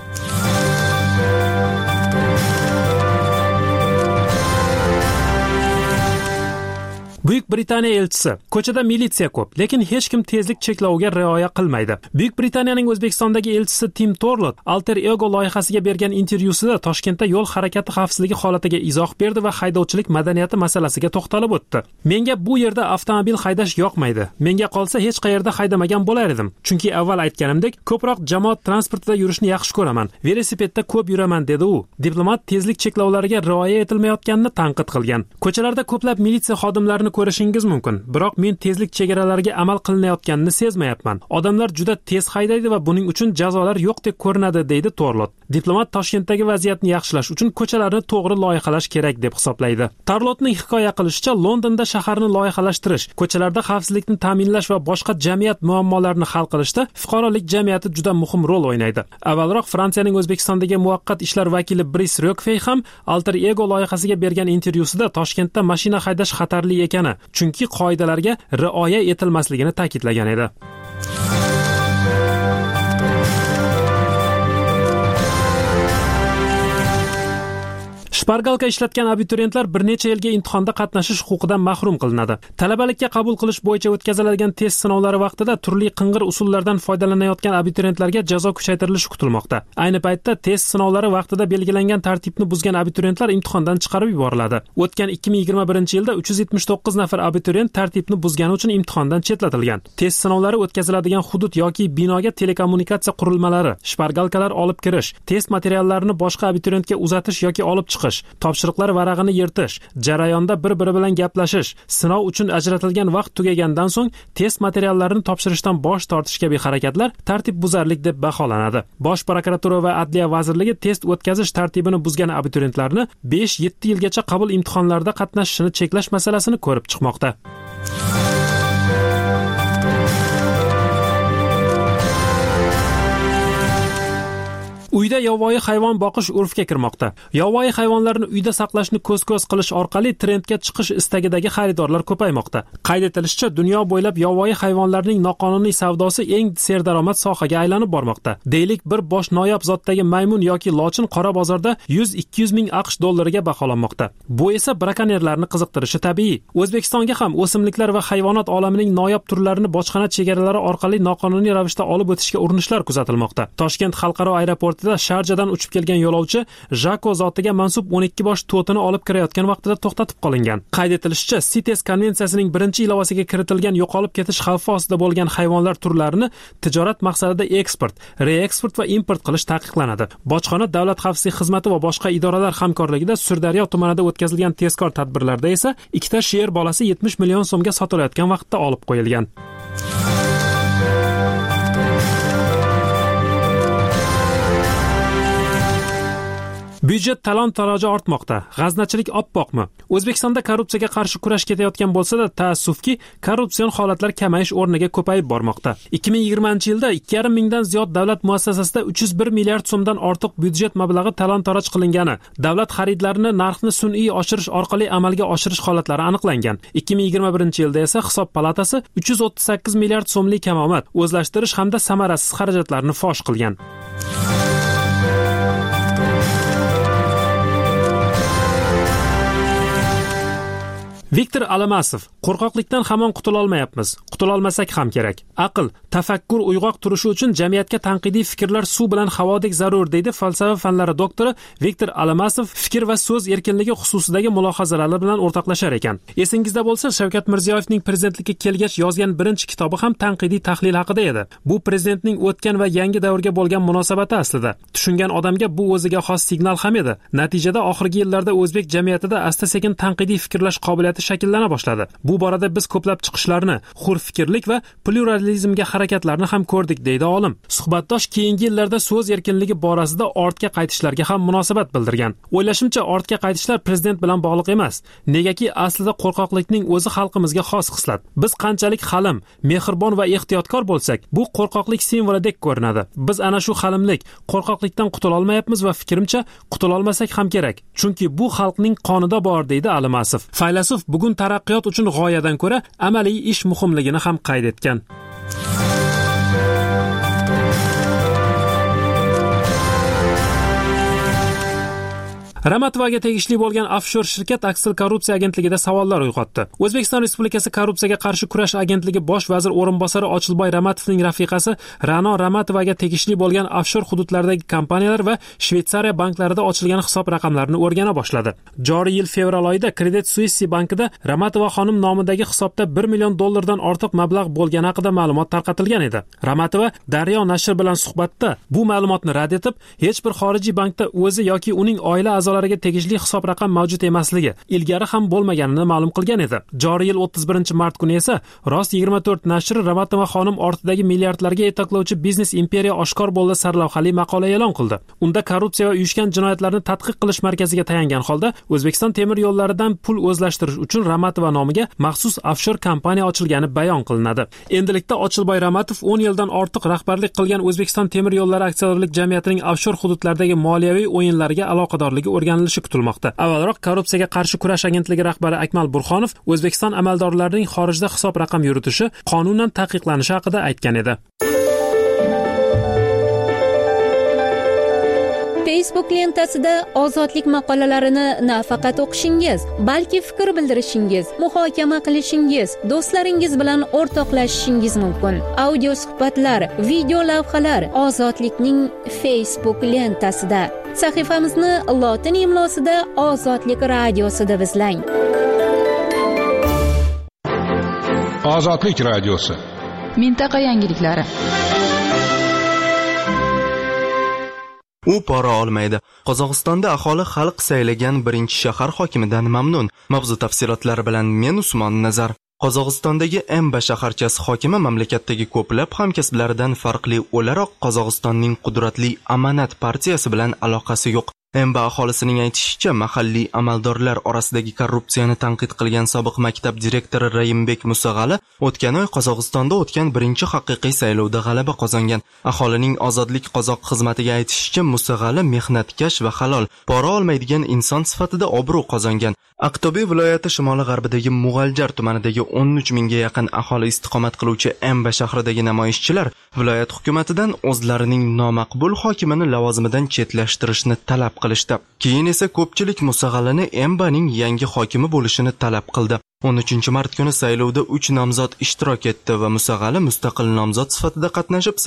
Buyuk Britaniya elchisi: ko'chada militsiya ko'p, lekin hech kim tezlik cheklaviga rioya qilmaydi. Buyuk Britaniyaning O'zbekistondagi elchisi Tim Torlot Alter Ego loyihasiga bergan intervyusida Toshkentda yo'l harakati xavfsizligi holatiga izoh berdi va haydovchilik madaniyati masalasiga to'xtalib o'tdi. Menga bu yerda avtomobil haydash yoqmaydi. Menga qolsa hech qayerda haydamagan bo'lar edim. Chunki avval aytganimdek, ko'proq jamoat transportida yurishni yaxshi ko'raman. Velosipedda ko'p yuraman, dedi u. Diplomat tezlik cheklovlariga rioya etilmayotganini tanqid qilgan. Ko'chalarda ko'plab militsiya xodimlarini ko'rishingiz mumkin, biroq men tezlik chegaralariga amal qilinayotganini sezmayapman. Odamlar juda tez haydaydi va buning uchun jazolar yo'qdek ko'rinadi, deydi Torlot. Diplomat Toshkentdagi vaziyatni yaxshilash uchun ko'chalarni to'g'ri loyihalash kerak deb hisoblaydi. Torlotning hikoya qilishicha, Londonda shaharni loyihalashtirish, ko'chalarda xavfsizlikni ta'minlash va boshqa jamiyat muammolarini hal qilishda fuqarolik jamiyati juda muhim rol o'ynaydi. Avvalroq Fransiyaning O'zbekistondagi muvaqqat ishlar vakili Bris Rokfey ham Alter Ego loyihasiga bergan intervyusida Toshkentda mashina haydash xatarli ekan, chunki qoidalarga rioya etilmasligini ta'kidlagan edi. Shpargalka ishlatgan abituriyentlar bir necha yilga imtihonda qatnashish huquqidan mahrum qilinadi. Talabalikka qabul qilish bo'yicha o'tkaziladigan test sinovlari vaqtida turli qing'ir usullardan foydalanayotgan abituriyentlarga jazo kuchaytirilishi kutilmoqda. Ayni paytda test sinovlari vaqtida belgilangan tartibni buzgan abituriyentlar imtihondan chiqarib yuboriladi. O'tgan 2021-yilda 379 nafar abituriyent tartibni buzgani uchun imtihondan chetlatilgan. Test sinovlari o'tkaziladigan hudud yoki binoga telekommunikatsiya qurilmalari, shpargalkalar olib kirish, test materiallarini boshqa abituriyentga uzatish yoki olib chiqish, qilish, topshiriqlar varag'ini yirtish, jarayonda bir-biri bilan gaplashish, sinov uchun ajratilgan vaqt tugagandan so'ng test materiallarini topshirishdan bosh tortish kabi harakatlar tartibbuzarlik deb baholanadi. Bosh prokuratura va Adliya vazirligi test o'tkazish tartibini buzgan abituriyentlarni 5-7 yilgacha qabul imtihonlarida qatnashishini cheklash masalasini ko'rib chiqmoqda. Uyda yovvoyi hayvon boqish urfga kirmoqda. Yovvoyi hayvonlarni uyda saqlashni ko'z-ko'z qilish orqali trendga chiqish istagidagi xaridorlar ko'paymoqda. Qayd etilishicha, dunyo bo'ylab yovvoyi hayvonlarning noqonuniy savdosi eng serdaromad sohaga aylanib bormoqda. Deylik, bir bosh noyob zotdagi maymun yoki lochin qora bozorda 100-200 ming AQSh dollariga baholanmoqda. Bu esa brakonyerlarni qiziqtirishi tabiiy. O'zbekistonga ham o'simliklar va hayvonot olamining noyob turlarini bojxona chegaralari orqali noqonuniy ravishda olib o'tishga urinishlar kuzatilmoqda. Toshkent xalqaro aeroportida Sharjadan uchib kelgan yo'lovchi Jako zotiga mansub 12 bosh to'tini olib kirayotgan vaqtida to'xtatib qolingan. Qayd etilishicha, CITES konvensiyasining 1-ilovasiga kiritilgan yo'qolib ketish xavfi ostida bo'lgan hayvonlar turlarini tijorat maqsadida eksport, reeksport va import qilish taqiqlanadi. Bojxona davlat xavfsizlik xizmati va boshqa idoralar hamkorligida Sirdaryo tumanida o'tkazilgan tezkor tadbirlarda esa ikkita sher bolasi 70 million so'mga sotilayotgan vaqtda olib qo'yilgan. Byudjet talon-taroji ortmoqda. G'aznachilik oppoqmi? O'zbekistonda korrupsiyaga qarshi kurash ketayotgan bo'lsa-da, taassufki, korrupsion holatlar kamayish o'rniga ko'payib bormoqda. 2020-yilda 2,5 mingdan ziyod davlat muassasasida 301 milliard so'mdan ortiq byudjet mablag'i talon-taroj qilingani, davlat xaridlarini narxni sun'iy oshirish orqali amalga oshirish holatlari aniqlangan. 2021-yilda esa Hisob palatasi 338 milliard so'mlik kamomad, o'zlashtirish hamda samarasiz xarajatlarni fosh qilgan. Viktor Alamasov: qo'rqoqlikdan hamon qutula olmayapmiz. Qutula olmasak ham kerak. Aql, tafakkur uyg'oq turishi uchun jamiyatga tanqidiy fikrlar suv bilan havodek zarur, deydi falsafa fanlari doktori Viktor Alamasov fikr va so'z erkinligi xususidagi mulohazalari bilan o'rtoqlashar ekan. Esingizda bo'lsa, Shavkat Mirziyoyevning prezidentlikka kelgach yozgan birinchi kitobi ham tanqidiy tahlil haqida edi. Bu prezidentning o'tgan va yangi davrga bo'lgan munosabati aslida. Tushungan odamga bu o'ziga xos signal ham edi. Natijada oxirgi yillarda o'zbek jamiyatida asta-sekin tanqidiy fikrlash qobiliyati shakllana boshladi. Bu borada biz ko'plab chiqishlarni, hur fikrlik va pluralizmga harakatlarni ham ko'rdik, deydi olim. Suhbatdosh keyingi yillarda so'z erkinligi borasida ortga qaytishlarga ham munosabat bildirgan. O'ylashimcha, ortga qaytishlar prezident bilan bog'liq emas. Negaki aslida qo'rqoqlikning o'zi xalqimizga xos xislat. Biz qanchalik halim, mehribon va ehtiyotkor bo'lsak, bu qo'rqoqlik simvolidek ko'rinadi. Biz ana shu halimlik, qo'rqoqlikdan qutula olmayapmiz va fikrimcha qutula olmasak ham kerak. Chunki bu xalqning qonida bor, deydi Alamasov. Faylasuf bugun taraqqiyot uchun g'oyadan ko'ra amaliy ish muhimligini ham qayd etgan. Ramatovaga tegishli bo'lgan offshor shirkat Aksil korrupsiya agentligida savollar uyg'otdi. O'zbekiston Respublikasi korrupsiyaga qarshi kurash agentligi bosh vazir o'rinbosari Ochilboy Ramatovning rafiqasi Ra'no Ramatovaga tegishli bo'lgan offshor hududlardagi kompaniyalar va Shveysariya banklarida ochilgan hisob raqamlarini o'rgana boshladi. Joriy yil fevral oyida Credit Suisse bankida Ramatova xonim nomidagi hisobda 1 million dollardan ortiq mablag' bo'lgani haqida ma'lumot tarqatilgan edi. Ramatova Daryo nashri bilan suhbatda bu ma'lumotni rad etib, hech bir xorijiy bankda o'zi yoki uning oila a'zolariga tegishli hisob raqam mavjud emasligi, ilgari ham bo'lmaganini ma'lum qilgan edi. Joriy yil 31-mart kuni esa Rost 24 nashri Ramatova xonim ortidagi milliardlarga yetaklovchi biznes imperiya oshkor bo'ldi sarlavhali maqola e'lon qildi. Unda korrupsiya va uyushgan jinoyatlarni tadqiq qilish markaziga tayangan holda O'zbekiston temir yo'llaridan pul o'zlashtirish uchun Ramatova nomiga maxsus offshor kompaniya ochilgani bayon qilinadi. Endilikda Ochilboy Ramatov 10 yildan ortiq rahbarlik qilgan O'zbekiston temir yo'llari aksiyadorlik jamiyatining offshor hududlardagi moliyaviy o'yinlariga aloqadorligi o'rganilishi kutilmoqda. Avvalroq korrupsiyaga qarshi kurash agentligi rahbari Akmal Burxonov O'zbekiston amaldorlarining xorijda hisob raqam yuritishi qonunan taqiqlanishi haqida aytgan edi. Facebook lentasida ozodlik maqolalarini nafaqat o'qishingiz, balki fikr bildirishingiz, muhokama qilishingiz, do'stlaringiz bilan o'rtoqlashishingiz mumkin. Audio suhbatlar, video lavhalar ozodlikning Facebook lentasida. Sahifamizni lotin imlosida Ozodlik radiosi deb izlang. Ozodlik radiosi. Mintaqa yangiliklari. U pora olmaydi. Qozog'istonda aholi xalq saylagan birinchi shahar hokimidan mamnun. Mavzu tafsilotlari bilan men Usmon Nazar. Qozog'istondagi Emba shaharchasi hokimi mamlakatdagi ko'plab hamkasblaridan farqli o'laroq Qozog'istonning qudratli Amanat partiyasi bilan aloqasi yo'q. Emba aholisining aytishicha, mahalliy amaldorlar orasidagi korrupsiyani tanqid qilgan sobiq maktab direktori Rayimbek Musag'ali o'tgan oy Qozog'istonda o'tgan birinchi haqiqiy saylovda g'alaba qozongan. Aholining Ozodlik Qozoq xizmatiga aytishicha, Musag'ali mehnatkash va halol, pora olmaydigan inson sifatida obro' qozongan. Aqto'be viloyati shimoli-g'arbidagi Mug'aljar tumanidagi 13 mingga yaqin aholi istiqomat qiluvchi Emba shahridagi namoyishchilar viloyat hukumatidan o'zlarining nomaqbul hokimini lavozimidan chetlashtirishni talab qilishdi. Keyin esa ko'pchilik Musag'alini Embaning yangi hokimi bo'lishini talab qildi. 13 mart kuni saylovda 3 nomzod ishtirok etdi va Musag'ali mustaqil nomzod sifatida qatnashib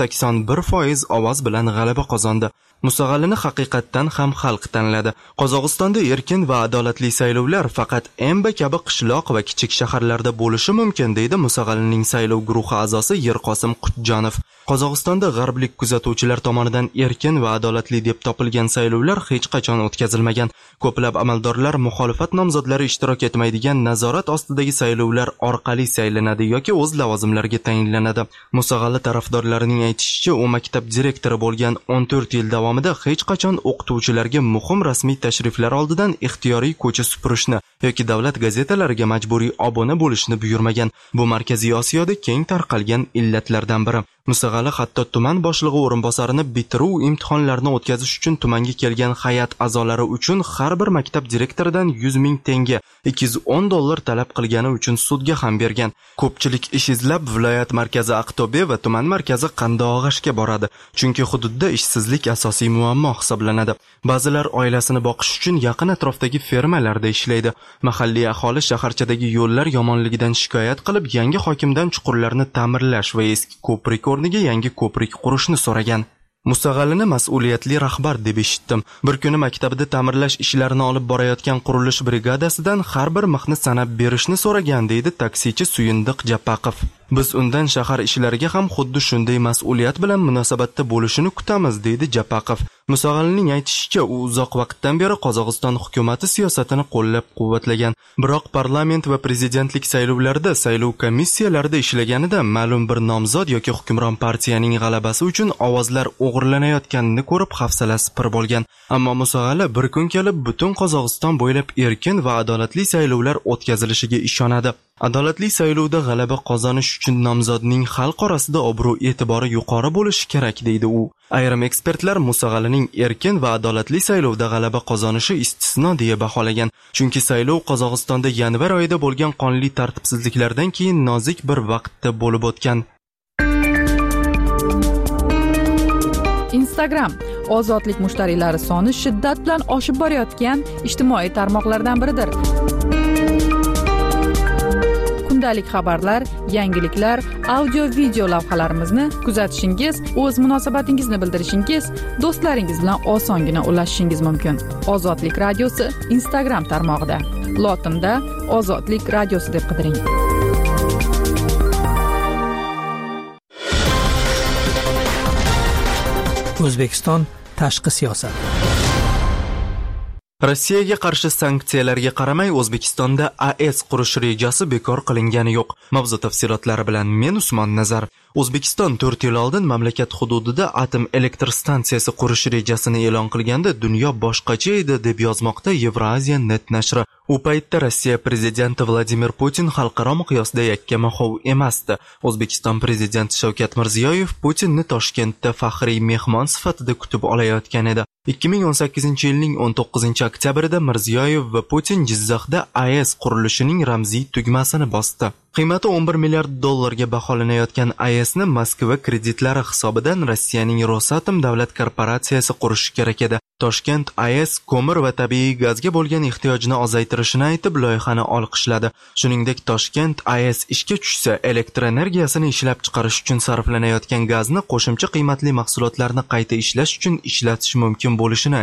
81% ovoz bilan g'alaba qozondi. Musag'alini haqiqatdan ham xalq tanladi. Qozog'istonda erkin va adolatli saylovlar faqat Emba kabi qishloq va kichik shaharlarda bo'lishi mumkin, deydi Musag'alining saylov guruhi a'zosi Yerqosim Qutjonov. Qozog'istonda g'arblik kuzatuvchilar tomonidan erkin va adolatli deb topilgan saylovlar hech qachon o'tkazilmagan. Ko'plab amaldorlar muxolifat nomzodlari ishtirok etmaydigan nazorat ostidagi saylovlar orqali saylanadi yoki o'z lavozimlariga tayinlanadi. Musag'ali tarafdorlarining aytishicha, u maktab direktori bo'lgan 14 yil davomida hech qachon o'qituvchilarga muhim rasmiy tashriflar oldidan ixtiyoriy ko'cha supurishni yoki davlat gazetalariga majburiy obuna bo'lishni buyurmagan. Bu Markaziy Osiyoda keng tarqalgan illatlardan biri. Musag'ali hatto tuman boshlig'i o'rinbosarini bitiruv imtihonlarini o'tkazish uchun tumanga kelgan hay'at a'zolari uchun har bir maktab direktoridan 100 ming tenge, $210 talab qilgani uchun sudga ham bergan. Ko'pchilik ish izlab viloyat markazi Aqto'be va tuman markazi Qandoag'ashga boradi, chunki hududda ishsizlik asosiy muammo hisoblanadi. Ba'zilar oilasini boqish uchun yaqin atrofdagi fermalarda ishlaydi. Mahalliy aholi shaharchadagi yo'llar yomonligidan shikoyat qilib, yangi hokimdan chuqurlarni ta'mirlash va eski ko'prik o'rniga yangi ko'prik qurishni so'ragan. Musag'alini mas'uliyatli rahbar deb eshitdim. Bir kuni maktabida ta'mirlash ishlarini olib borayotgan qurilish brigadasidan har bir mixni sanab berishni so'ragan, deydi taksichi Suyindiq Japaqov. Biz undan shahar ishlariga ham xuddi shunday mas'uliyat bilan munosabatda bo'lishini kutamiz, deydi Japaqov. Musag'alining aytishicha, u uzoq vaqtdan beri Qozog'iston hukumati siyosatini qo'llab-quvvatlagan. Biroq parlament va prezidentlik saylovlarida saylov komissiyalarida ishlaganida ma'lum bir nomzod yoki hukmron partiyaning g'alabasi uchun ovozlar o'g'irlanayotganini ko'rib hafsalasi pir bo'lgan. Ammo Musag'ali bir kun kelib butun Qozog'iston bo'ylab erkin va adolatli saylovlar o'tkazilishiga ishonadi. Adolatli saylovda g'alaba qozonish uchun nomzodning xalq orasida obro' e'tibori yuqori bo'lishi kerak, deydi u. Ayrim ekspertlar Musag'alining erkin va adolatli saylovda g'alaba qozonishi istisno deya baholagan, chunki saylov Qozog'istonda yanvar oyida bo'lgan qonli tartibsizliklardan keyin nozik bir vaqtda bo'lib o'tgan. Instagram ozodlik mushtariylari soni shiddat bilan oshib borayotgan ijtimoiy tarmoqlardan biridir. Kundalik xabarlar, yangiliklar, audio-video lavhalarimizni kuzatishingiz, o'z munosabatingizni bildirishingiz, do'stlaringiz bilan osongina ulashishingiz mumkin. Ozodlik radiosi Instagram tarmog'ida. Lotinda Ozodlik radiosi deb qidiring. O'zbekiston tashqi siyosat. Rossiyaga qarshi sanksiyalarga qaramay O'zbekistonda AES qurish rejasi bekor qilingani yo'q. Mavzu tafsilotlari bilan men Usmon Nazar. O'zbekiston 4 yil oldin mamlakat hududida atom elektr stansiyasi qurish rejasini e'lon qilganda dunyo boshqacha edi deb yozmoqda Eurasia Net nashri. U paytda Rossiya prezidenti Vladimir Putin xalqaro miqyosda yakkamahov emasdi. O'zbekiston prezidenti Shavkat Mirziyoyev Putinni Toshkentda faxriy mehmon sifatida kutib olayotgan edi. 2018-yilning 19-oktyabrida Mirziyoyev va Putin Jizzaxda AES qurilishining ramziy tugmasini bosdi. Qiymati $11 milliard ga baholanayotgan AESni Moskva kreditlari hisobidan Rossiyaning Rosatom davlat korporatsiyasi qurishi kerak edi. Toshkent AES ko'mir va tabiiy gazga bo'lgan ehtiyojni ozaytirishini aytib loyihani olqishladi. Shuningdek, Toshkent AES ishga tushsa, elektr energiyasini ishlab chiqarish uchun sarflanayotgan gazni qo'shimcha qiymatli mahsulotlarni qayta ishlash uchun ishlatish mumkin bo'lishini aytdi.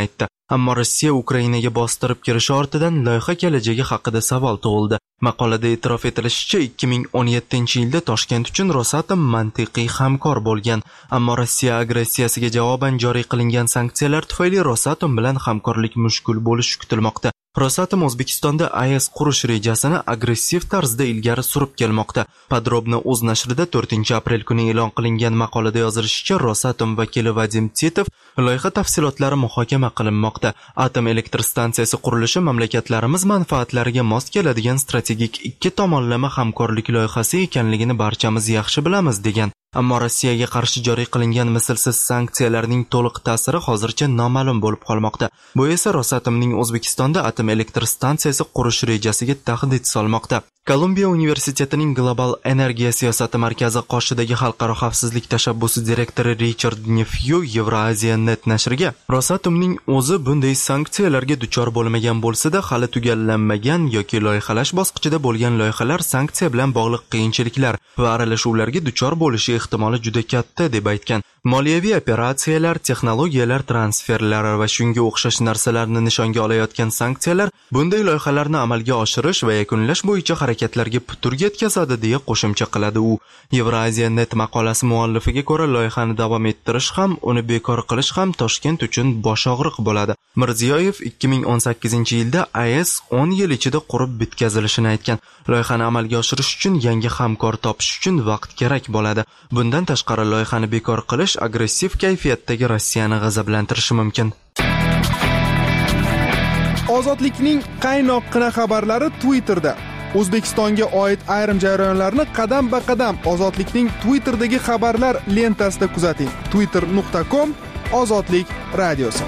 Ammo Rossiya Ukrainaga bostirib kirishi ortidan loyiha kelajagi haqida savol tug'ildi. Maqolada e'tirof etilishicha, 2017-yilda Toshkent uchun Rosatom mantiqiy hamkor bo'lgan, ammo Rossiya agressiyasiga javoban joriy qilingan sanksiyalar tufayli Rosatom bilan hamkorlik mushkul bo'lishi kutilmoqda. Rosatom O'zbekistonda AES qurish rejasini agressiv tarzda ilgari surib kelmoqda. Podrobno o'z nashrida 4-aprel kuni e'lon qilingan maqolada yozilishicha, Rosatom vakili Vadim Titov loyiha tafsilotlari muhokama qilinmoqda. Atom elektr stansiyasi qurilishi mamlakatlarimiz manfaatlariga mos keladigan strategik ikki tomonlama hamkorlik loyihasi ekanligini barchamiz yaxshi bilamiz degan. Ammo Rossiyaga qarshi joriy qilingan mislsiz sanksiyalarning to'liq ta'siri hozircha noma'lum bo'lib qolmoqda. Bu esa Rosatomning O'zbekistonda atom elektr stansiyasi qurish rejasiga tahdid solmoqda. Kolumbiya universitetining Global energiya siyosati markazi qoshidagi xalqaro xavfsizlik tashabbusi direktori Richard Nefyu Eurasia.net nashriga Rosatomning o'zi bunday sanksiyalarga duchor bo'lmagan bo'lsa-da, hali tugallanmagan yoki loyihalash bosqichida bo'lgan loyihalar sanksiya bilan bog'liq qiyinchiliklar va aralashuvlarga duchor bo'lishi ehtimoli juda katta deb aytgan. Moliyaviy operatsiyalar, texnologiyalar transferlari va shunga o'xshash narsalarni nishonga olayotgan sanksiyalar bunday loyihalarni amalga oshirish va yakunlash bo'yicha harakatlarga putur yetkazadi deya qo'shimcha qiladi u. Eurasia.net maqolasi muallifiga ko'ra, loyihani davom ettirish ham, uni bekor qilish ham Toshkent uchun boshog'riq bo'ladi. Mirziyoyev 2018-yilda AES 10 yil ichida qurib bitkazilishini aytgan. Loyihani amalga oshirish uchun yangi hamkor topish uchun vaqt kerak bo'ladi. Bundan tashqari loyihani bekor qilish agressiv kayfiyatdagi Rossiyani g'azablantirishi mumkin. Ozodlikning qaynoqqina xabarlari Twitterda. O'zbekistonga oid ayrim jarayonlarni qadam-ba-qadam Ozodlikning Twitterdagi xabarlar lentasida kuzating. twitter.com/ozodlik radiosi.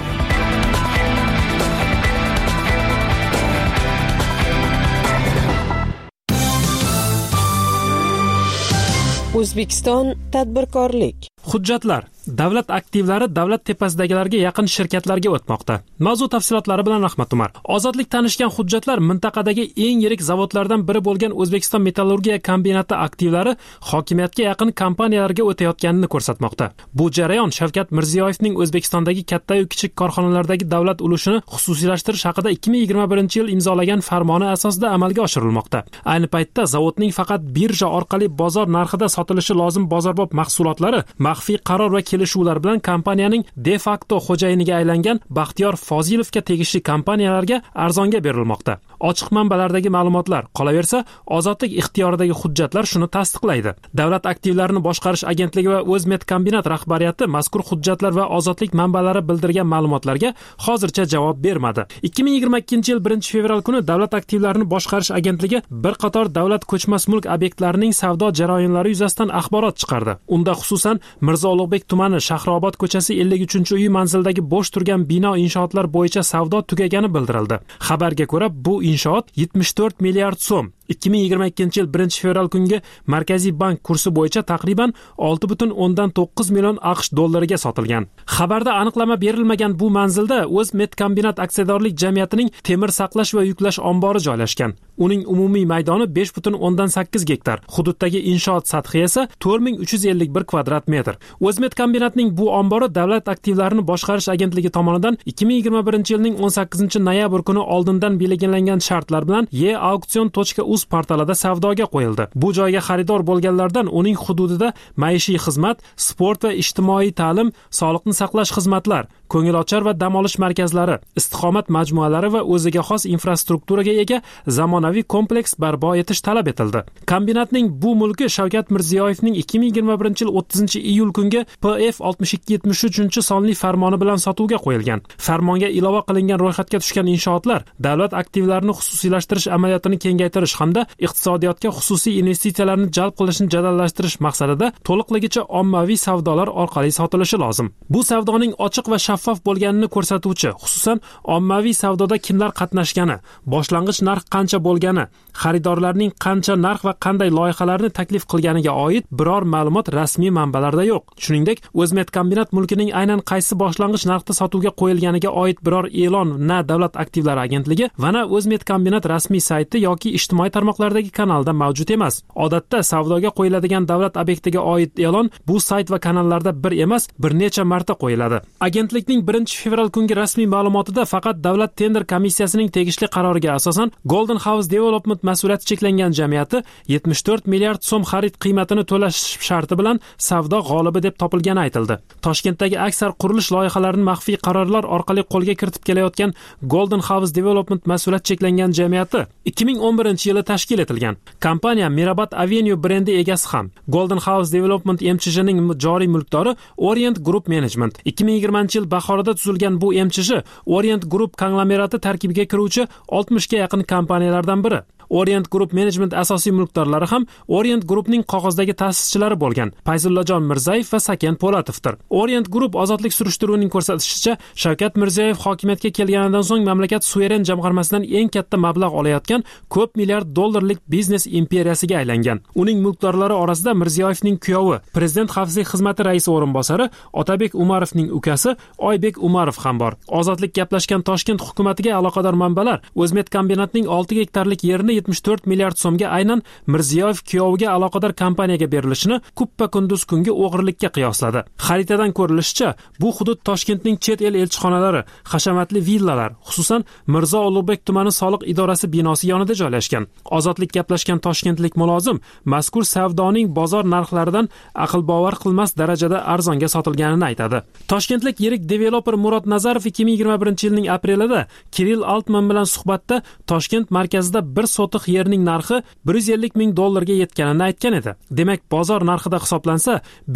O'zbekiston tadbirkorlik. Hujjatlar davlat aktivlari davlat tepasidagilarga yaqin shirkatlarga o'tmoqda. Mavzu tafsilotlari bilan Ahmad Umar. Ozodlik tanishgan hujjatlar mintaqadagi eng yirik zavodlardan biri bo'lgan O'zbekiston metallurgiya kombinati aktivlari hokimiyatga yaqin kompaniyalarga o'tayotganini ko'rsatmoqda. Bu jarayon Shavkat Mirziyoyevning O'zbekistondagi katta va kichik korxonalardagi davlat ulushini xususiylashtirish haqida 2021-yil imzolagan farmoni asosida amalga oshirilmoqda. Ayni paytda zavodning faqat birja orqali bozor narxida sotilishi lozim bozorbop mahsulotlari maxfiy qaror va kelishuvlar bilan kompaniyaning de facto xo'jayiniga aylangan Baxtiyor Fozilovga tegishli kompaniyalarga arzonga berilmoqda. Ochiq manbalardagi ma'lumotlar, qolaversa, ozodlik ixtiyoridagi hujjatlar shuni tasdiqlaydi. Davlat aktivlarini boshqarish agentligi va O'zmetkombinat rahbariyati mazkur hujjatlar va ozodlik manbalari bildirgan ma'lumotlarga hozircha javob bermadi. 2022-yil 1-fevral kuni Davlat aktivlarini boshqarish agentligi bir qator davlat ko'chmas mulk obyektlarining savdo jarayonlari yuzasidan axborot chiqardi. Unda xususan Mirzo Ulug'bek tumani Shahrobod ko'chasi 53-uy manzildagi bo'sh turgan bino inshootlar bo'yicha savdo tugagani bildirildi. Xabarga ko'ra, bu inshoot 74 milliard so'm 2022-yil 1-fevral kungi Markaziy bank kursi bo'yicha taqriban 6,9 million AQSh dollariga sotilgan. Xabarda aniqlama berilmagan bu manzilda O'zmetkombinat aksiyadorlik jamiyatining temir saqlash va yuklash ombori joylashgan. Uning umumiy maydoni 5,8 gektar. Hududdagi inshoot sathi esa 4351 kvadrat metr. O'zmetkombinatning bu ombori davlat aktivlarini boshqarish agentligi tomonidan 2021-yilning 18-noyabr kuni oldindan belgilangan shartlar bilan e-auksion.uz portalida savdoga qo'yildi. Bu joyga xaridor bo'lganlardan uning hududida maishiy xizmat, sport va ijtimoiy ta'lim, sog'liqni saqlash xizmatlar, ko'ngilochar va dam olish markazlari, istiqomat majmualari va o'ziga xos infrastrukturaga ega zamonaviy kompleks barpo etish talab etildi. Kombinatning bu mulki Shavkat Mirziyoyevning 2021-yil 30-iyul kungi PF 6273-sonli farmoni bilan sotuvga qo'yilgan. Farmonga ilova qilingan ro'yxatga tushgan inshootlar davlat aktivlarini xususiylashtirish amaliyotini kengaytirish hamda iqtisodiyotga xususiy investitsiyalarni jalb qilishni jadallashtirish maqsadida to'liqligicha ommaviy savdolar orqali sotilishi lozim. Bu savdoning ochiq va shaffof bo'lganini ko'rsatuvchi, xususan ommaviy savdoda kimlar qatnashgani, boshlang'ich narx qancha bo'lgani, xaridorlarning qancha narx va qanday loyihalarni taklif qilganiga oid biror ma'lumot rasmiy manbalarda yo'q. Shuningdek, O'zmetkombinat mulkining aynan qaysi boshlang'ich narxda sotuvga qo'yilganiga oid biror e'lon na davlat aktivlari agentligi va na O'zmetkombinat rasmiy sayti yoki ijtimoiy tarmoqlardagi kanalda mavjud emas. Odatda savdoga qo'yiladigan davlat obyektiga oid e'lon bu sayt va kanallarda bir emas, bir necha marta qo'yiladi. Agentlikning 1-fevral kungi rasmiy ma'lumotida faqat davlat tender komissiyasining tegishli qaroriga asosan Golden House Development mas'uliyati cheklangan jamiyati 74 milliard so'm xarid qiymatini to'lash sharti bilan savdo g'olibi deb topilgani aytildi. Toshkentdagi aksar qurilish loyihalarini maxfiy qarorlar orqali qo'lga kiritib kelayotgan Golden House Development mas'uliyati cheklangan jamiyati 2011-yili tashkil etilgan. Kompaniya Mirabat Avenue brendi egasi ham. Golden House Development MCH'ning joriy mulkdori Orient Group Management. 2020-yil bahorida tuzilgan bu MCH Orient Group konglomerati tarkibiga kiruvchi 60 ga yaqin kompaniyalardan biri. Orient Group Management asosiy mulkdorlari ham Orient Groupning qog'ozdagi ta'sischilari bo'lgan Fayzullajon Mirzayev va Saken Polatovdir. Orient Group ozodlik surishtiruvining ko'rsatishicha, Shavkat Mirziyoyev hokimiyatga kelganidan so'ng mamlakat suveren jamg'armasidan eng katta mablag' olayotgan ko'p milliard dollarlik biznes imperiyasiga aylangan. Uning mulkdorlari orasida Mirziyoyevning kuyovi, Prezident xavfsizlik xizmati raisi o'rinbosari Otabek Umarovning ukasi Oybek Umarov ham bor. Ozodlik gaplashgan Toshkent hukumatiga aloqador manbalar O'zmet kombinatining 6 gektarlik yerini 74 milliard so'mga aynan Mirziyoyev kuyoviga aloqador kompaniyaga berilishini kuppa-kunduz kungi o'g'irlikka qiyosladi. Xaritadan ko'rilishicha, bu hudud Toshkentning chet el elchixonalari, hashamatli villalar, xususan Mirzo Ulug'bek tumani soliq idorasi binosi yonida joylashgan. Ozodlik gaplashgan toshkentlik mulozim mazkur savdoning bozor narxlaridan aql bovar qilmas darajada arzonga sotilganini aytadi. Toshkentlik yirik developer Murod Nazarov 2021-yilning aprelida Kirill Altman bilan suhbatda Toshkent markazida bir sotiq yerning narxi 150 ming dollarga yetganini aytgan edi. Demak, bozor narxida hisoblansa,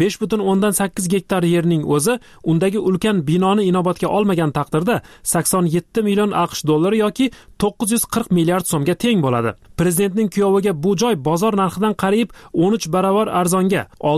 5.8 gektar yerning o'zi undagi ulkan binoni inobatga olmagan taqdirda 87 million AQSh dollari yoki 940 milliard so'mga teng bo'ladi. Prezidentning kuyoviga bu joy bozor narxidan qariyb 13 barobar arzonga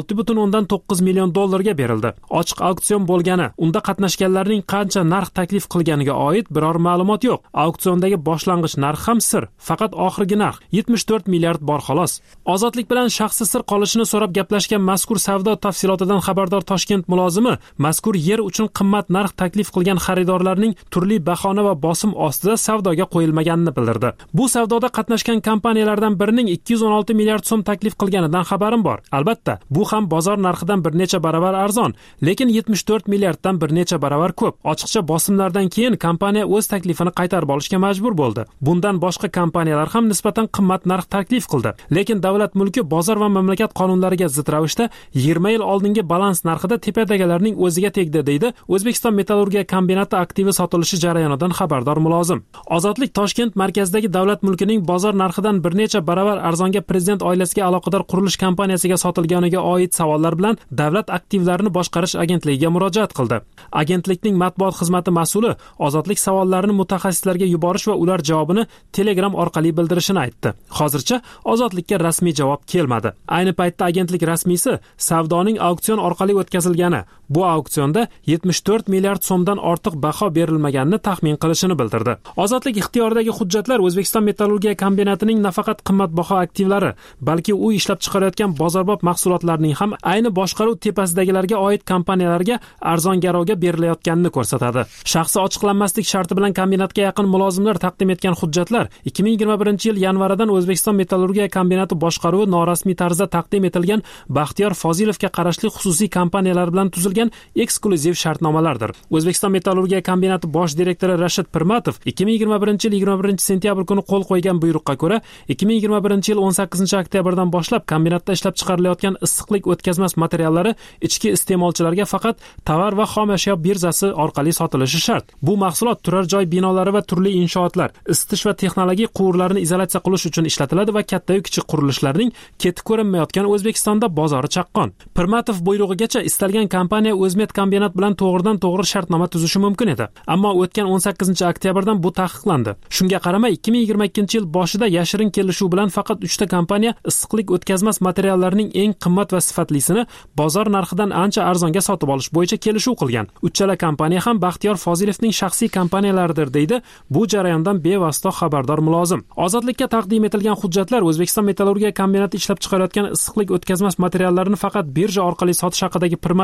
6.9 million dollarga berildi. Ochiq auksion bo'lgani, unda qatnashganlarning qancha narx taklif qilganiga oid biror ma'lumot yo'q. Auksiondagi boshlang'ich narx ham sir. Faqat oxirgi narx 74 milliard bor xolos. Ozodlik bilan shaxsi sir qolishini so'rab gaplashgan mazkur savdo tafsilotidan xabardor Toshkent mulozimi mazkur yer uchun qimmat narx taklif qilgan xaridorlarning turli bahona va bosim ostida savdoga qo'yilmaganini bildirdi. Bu savdoda qatnashgan kompaniyalardan birining 216 milliard so'm taklif qilganidan xabarim bor. Albatta, bu ham bozor narxidan bir necha barobar arzon, lekin 74 milliarddan bir necha barobar ko'p. Ochiqcha bosimlardan keyin kompaniya o'z taklifini qaytarib olishga majbur bo'ldi. Bundan boshqa kompaniyalar ham nisbatan qimmat narx taklif qildi. Lekin davlat mulki bozor va mamlakat qonunlariga zid ravishda 20 yil oldingi balans narxida tepadagilarning o'ziga tegdi, deydi O'zbekiston metallurgiya kombinati aktivi sotilishi jarayonidan xabardor mulozim. Ozodlik Toshkent markazidagi davlat mulkining bozor narxidan bir necha barobar arzonga prezident oilasiga aloqador qurilish kompaniyasiga sotilganiga oid savollar bilan Davlat aktivlarini boshqarish agentligiga murojaat qildi. Agentlikning matbuot xizmati mas'uli Ozodlik savollarini mutaxassislarga yuborish va ular javobini Telegram orqali bildirishini aytdi. Hozircha Ozodlikka rasmiy javob kelmadi. Ayni paytda agentlik rasmiysi savdoning auksion orqali o'tkazilgani, bu auksionda 74 milliard so'mdan ortiq baho berilmaganini taxmin qilishini bildirdi. Ozodlik ixtiyoridagi hujjatlar O'zbekiston metallurgiya kombinatining nafaqat qimmatbaho aktivlari, balki u ishlab chiqarayotgan bozorbop mahsulotlarning ham ayni boshqaruv tepasidagilarga oid kompaniyalarga arzon garovga berilayotganini ko'rsatadi. Shaxsi ochiqlanmaslik sharti bilan kombinatga yaqin mulozimlar taqdim etgan hujjatlar 2021-yil yanvaridan O'zbekiston metallurgiya kombinati boshqaruvi norasmiy tarzda taqdim etilgan Baxtiyor Fozilovga qarashli xususiy kompaniyalar bilan tuzilgan eksklyuziv shartnomalardir. O'zbekiston metallurgiya kombinati bosh direktori Rashid Pirmatov 2021-yil 21-sentyabr kuni qo'l qo'ygan buyruqqa ko'ra 2021-yil 18-oktyabrdan boshlab kombinatda ishlab chiqarilayotgan issiqlik o'tkazmas materiallari ichki iste'molchilarga faqat tovar va xom ashyo birzasi orqali sotilishi shart. Bu mahsulot turar joy binolari va turli inshootlar, isitish va texnologik quvurlarni izolyatsiya qilish uchun ishlatiladi va katta-yu kichik qurilishlarning keti ko'rinmayotgan O'zbekistonda bozori chaqqon. Pirmatov buyrug'igacha istalgan kompaniya O'zmet kombinat bilan to'g'ridan-to'g'ri shartnoma tuzishi mumkin edi. Ammo o'tgan 18-oktyabrdan bu taqiqlandi. Shunga qaramay 2022-yil boshida yashirin kelishuv bilan faqat 3 ta kompaniya issiqlik o'tkazmas materiallarning eng qimmat va sifatlisini bozor narxidan ancha arzonga sotib olish bo'yicha kelishuv qilgan. Uchala kompaniya ham Baxtiyor Fozilovning shaxsiy kompaniyalaridir, deydi bu jarayondan bevosita xabardor mulozim. Ozodlikka taqdim etilgan hujjatlar O'zbekiston metallurgiya kombinati ishlab chiqarayotgan issiqlik o'tkazmas materiallarini faqat birja orqali sotish haqidagi Pirmatov buyrug'ini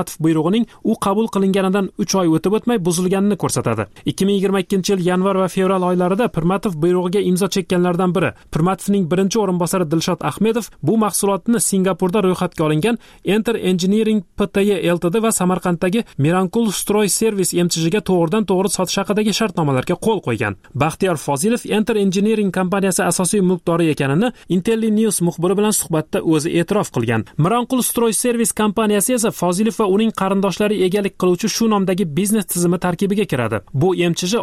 buyrug'ining u qabul qilinganidan 3 oy o'tib o'tmay buzilganini ko'rsatadi. 2022 yil yanvar va fevral oylarida Pirmatov buyrug'iga imzo chekkanlardan biri. Pirmatovning birinchi o'rinbosari Dilshod Ahmedov bu mahsulotni Singapurda ro'yxatga olingan Enter Engineering Pty Ltd va Samarqanddagi Mirankul Stroy Service MCH'ga to'g'ridan-to'g'ri sotish haqidagi shartnomalarga qo'l qo'ygan. Baxtiyor Fozilov Enter Engineering kompaniyasi asosiy mulkdori ekanini IntelliNews muxbiri bilan suhbatda o'zi e'tirof qilgan. Mirankul Stroy Service kompaniyasi esa Fozilov va uning qarindoshlari egalik qiluvchi shu nomdagi biznes tizimi tarkibiga kiradi. Bu MCH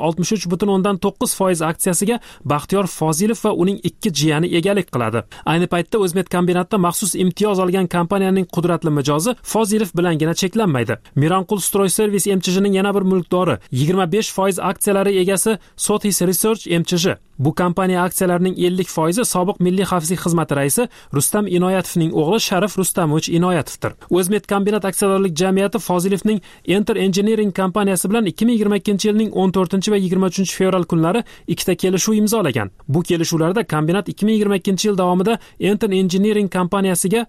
63.9% aksiyasiga Baxtiyor Fozilov va uning 2 jiyani egalik qiladi. Ayni paytda O'zmet kombinatda maxsus imtiyoz olgan kompaniyaning qudratli mijozi Fozilov bilangina cheklanmaydi. Mirankul Stroy Service MCH'ning yana bir mulkdori 25% aksiyalari egasi Sothis Research MCH. Bu kompaniya aksiyalarining 50% sobiq Milliy xavfsizlik xizmati raisi Rustam Inoyatovning o'g'li Sharif Rustamovich Inoyatovdir. O'zmet kombinat aksiyadorlik jamiyati Fozilovning Enter Engineering kompaniyasi bilan 2022-yilning 14 va 23 fevral kunlari ikkita kelishuv imzolagan. Bu kelishuvlarda kombinat 2022-yil davomida Enter Engineering kompaniyasiga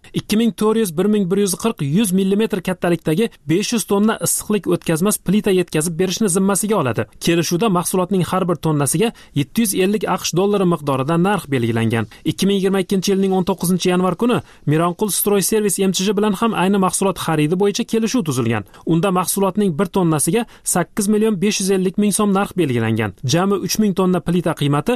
2400-1140 mm kattalikdagi 500 tonna issiqlik o'tkazmas plita yetkazib berishni zimmasiga oladi. Kelishuvda mahsulotning har bir tonnasiga 750 AQSh dollari miqdorida narx belgilangan. 2022-yilning 19-yanvar kuni Mirankul Stroy Service MCH bilan ham ayni mahsulot xaridi bo'yicha kelishuv tuzilgan. Unda mahsulotning 1 tonnasiga 8.550.000 so'm narx belgilangan. Jami 3.000 tonna plita qiymati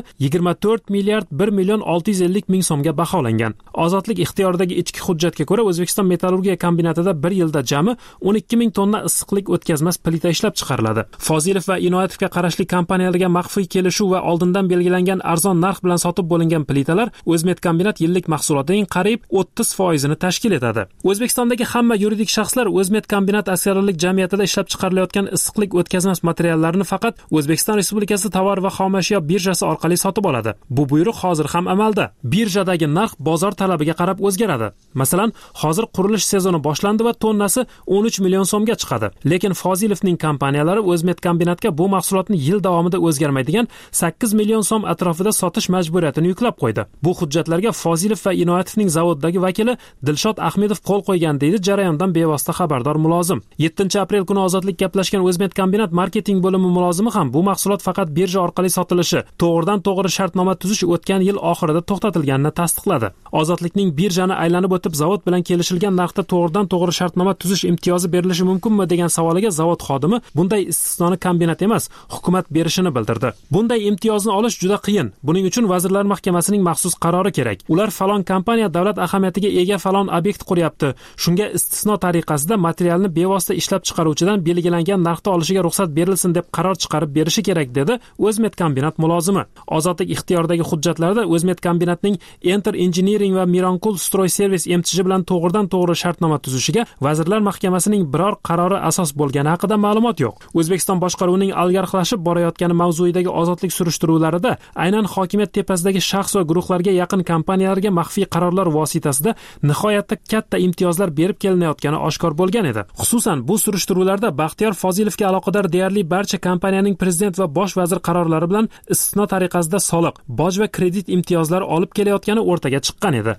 24.1.650.000 so'mga baholangan. Ozodlik ixtiyoridagi ichki hujjatga ko'ra O'zbekiston metallurgiya kombinatida 1 yilda jami 12.000 tonna issiqlik o'tkazmas plita ishlab chiqariladi. Fozilov va Inoyatovga qarashli kompaniyalarga maxfiy kelishuv va oldindan belgilangan arzon narx bilan sotib bo'lingan plitalar O'zmet kombinat yillik mahsulotining qariyb 30% tashkil etadi. O'zbekistondagi hamma yuridik shaxslar O'zmet kombinat aksiyadorlik jamiyatida ishlab chiqarilayotgan issiqlik o'tkazmas materiallarni faqat O'zbekiston Respublikasi tovar va xomashyo birjasi orqali sotib oladi. Bu buyruq hozir ham amalda. Birjadagi narx bozor talabiga qarab o'zgaradi. Masalan, hozir qurilish sezoni boshlandi va tonnasi 13 million so'mga chiqadi. Lekin Fozilovning kompaniyalari O'zmet kombinatga bu mahsulotni yil davomida o'zgarmaydigan 8 million so'm atrofida sotish majburiyatini yuklab qo'ydi. Bu hujjatlarga Fozilov va Inoyatovning zavoddagi vakili Dilshod Ahmedov qo'l qo'ygan deydi jarayondan bevosita xabardor mulozim. 7-aprel kuni Ozodlik gaplashgan O'zmet kombinat marketing bo'limi mulozimi ham bu mahsulot faqat birja orqali sotilishi, to'g'ridan-to'g'ri shartnoma tuzish o'tgan yil oxirida to'xtatilganini tasdiqladi. Ozodlikning birjani aylanib o'tib zavod bilan kelishilgan narxda to'g'ridan-to'g'ri shartnoma tuzish imtiyozi berilishi mumkinmi degan savoliga zavod xodimi bunday istisnoni kombinat emas, hukumat berishini bildirdi. Bunday imtiyozni olish juda qiyin. Buning uchun Vazirlar Mahkamasining maxsus qarori kerak. Ular falon kompaniya davlat ahamiyatiga ega falon obyekt quryapti. Shunga istisno tariqasida materialni bevosita ishlab chiqaruvchidan belgilangan narxda olishiga ruxsat berilsin deb qaror chiqarib berishi kerak dedi O'zmet kombinat mulozimi. Ozodlik ixtiyoridagi hujjatlarda O'zmet kombinatning Enter Engineering va Mirankul Stroy Service MCH bilan to'g'ridan-to'g'ri shartnoma tuzishiga Vazirlar Mahkamasining biror qarori asos bo'lgani haqida ma'lumot yo'q. O'zbekiston boshqaruvining algarxlashib borayotgani mavzuidagi ozodlik surishtiruvlarida aynan hokimiyat tepasidagi shaxs va guruhlarga yaqin kompaniyalarga maxfiy qarorlar vositasida nihoyatda katta imtiyozlar berib kelinayotgani oshkor bo'lgan edi. Xususan, bu surishtiruvlarda Baxtiyor Fozilovga aloqador deyarli barcha kompaniyaning prezident va bosh vazir qarorlari bilan istisno tariqasida soliq, boj va kredit imtiyozlari olib kelayotgani o'rtaga chiqqan edi.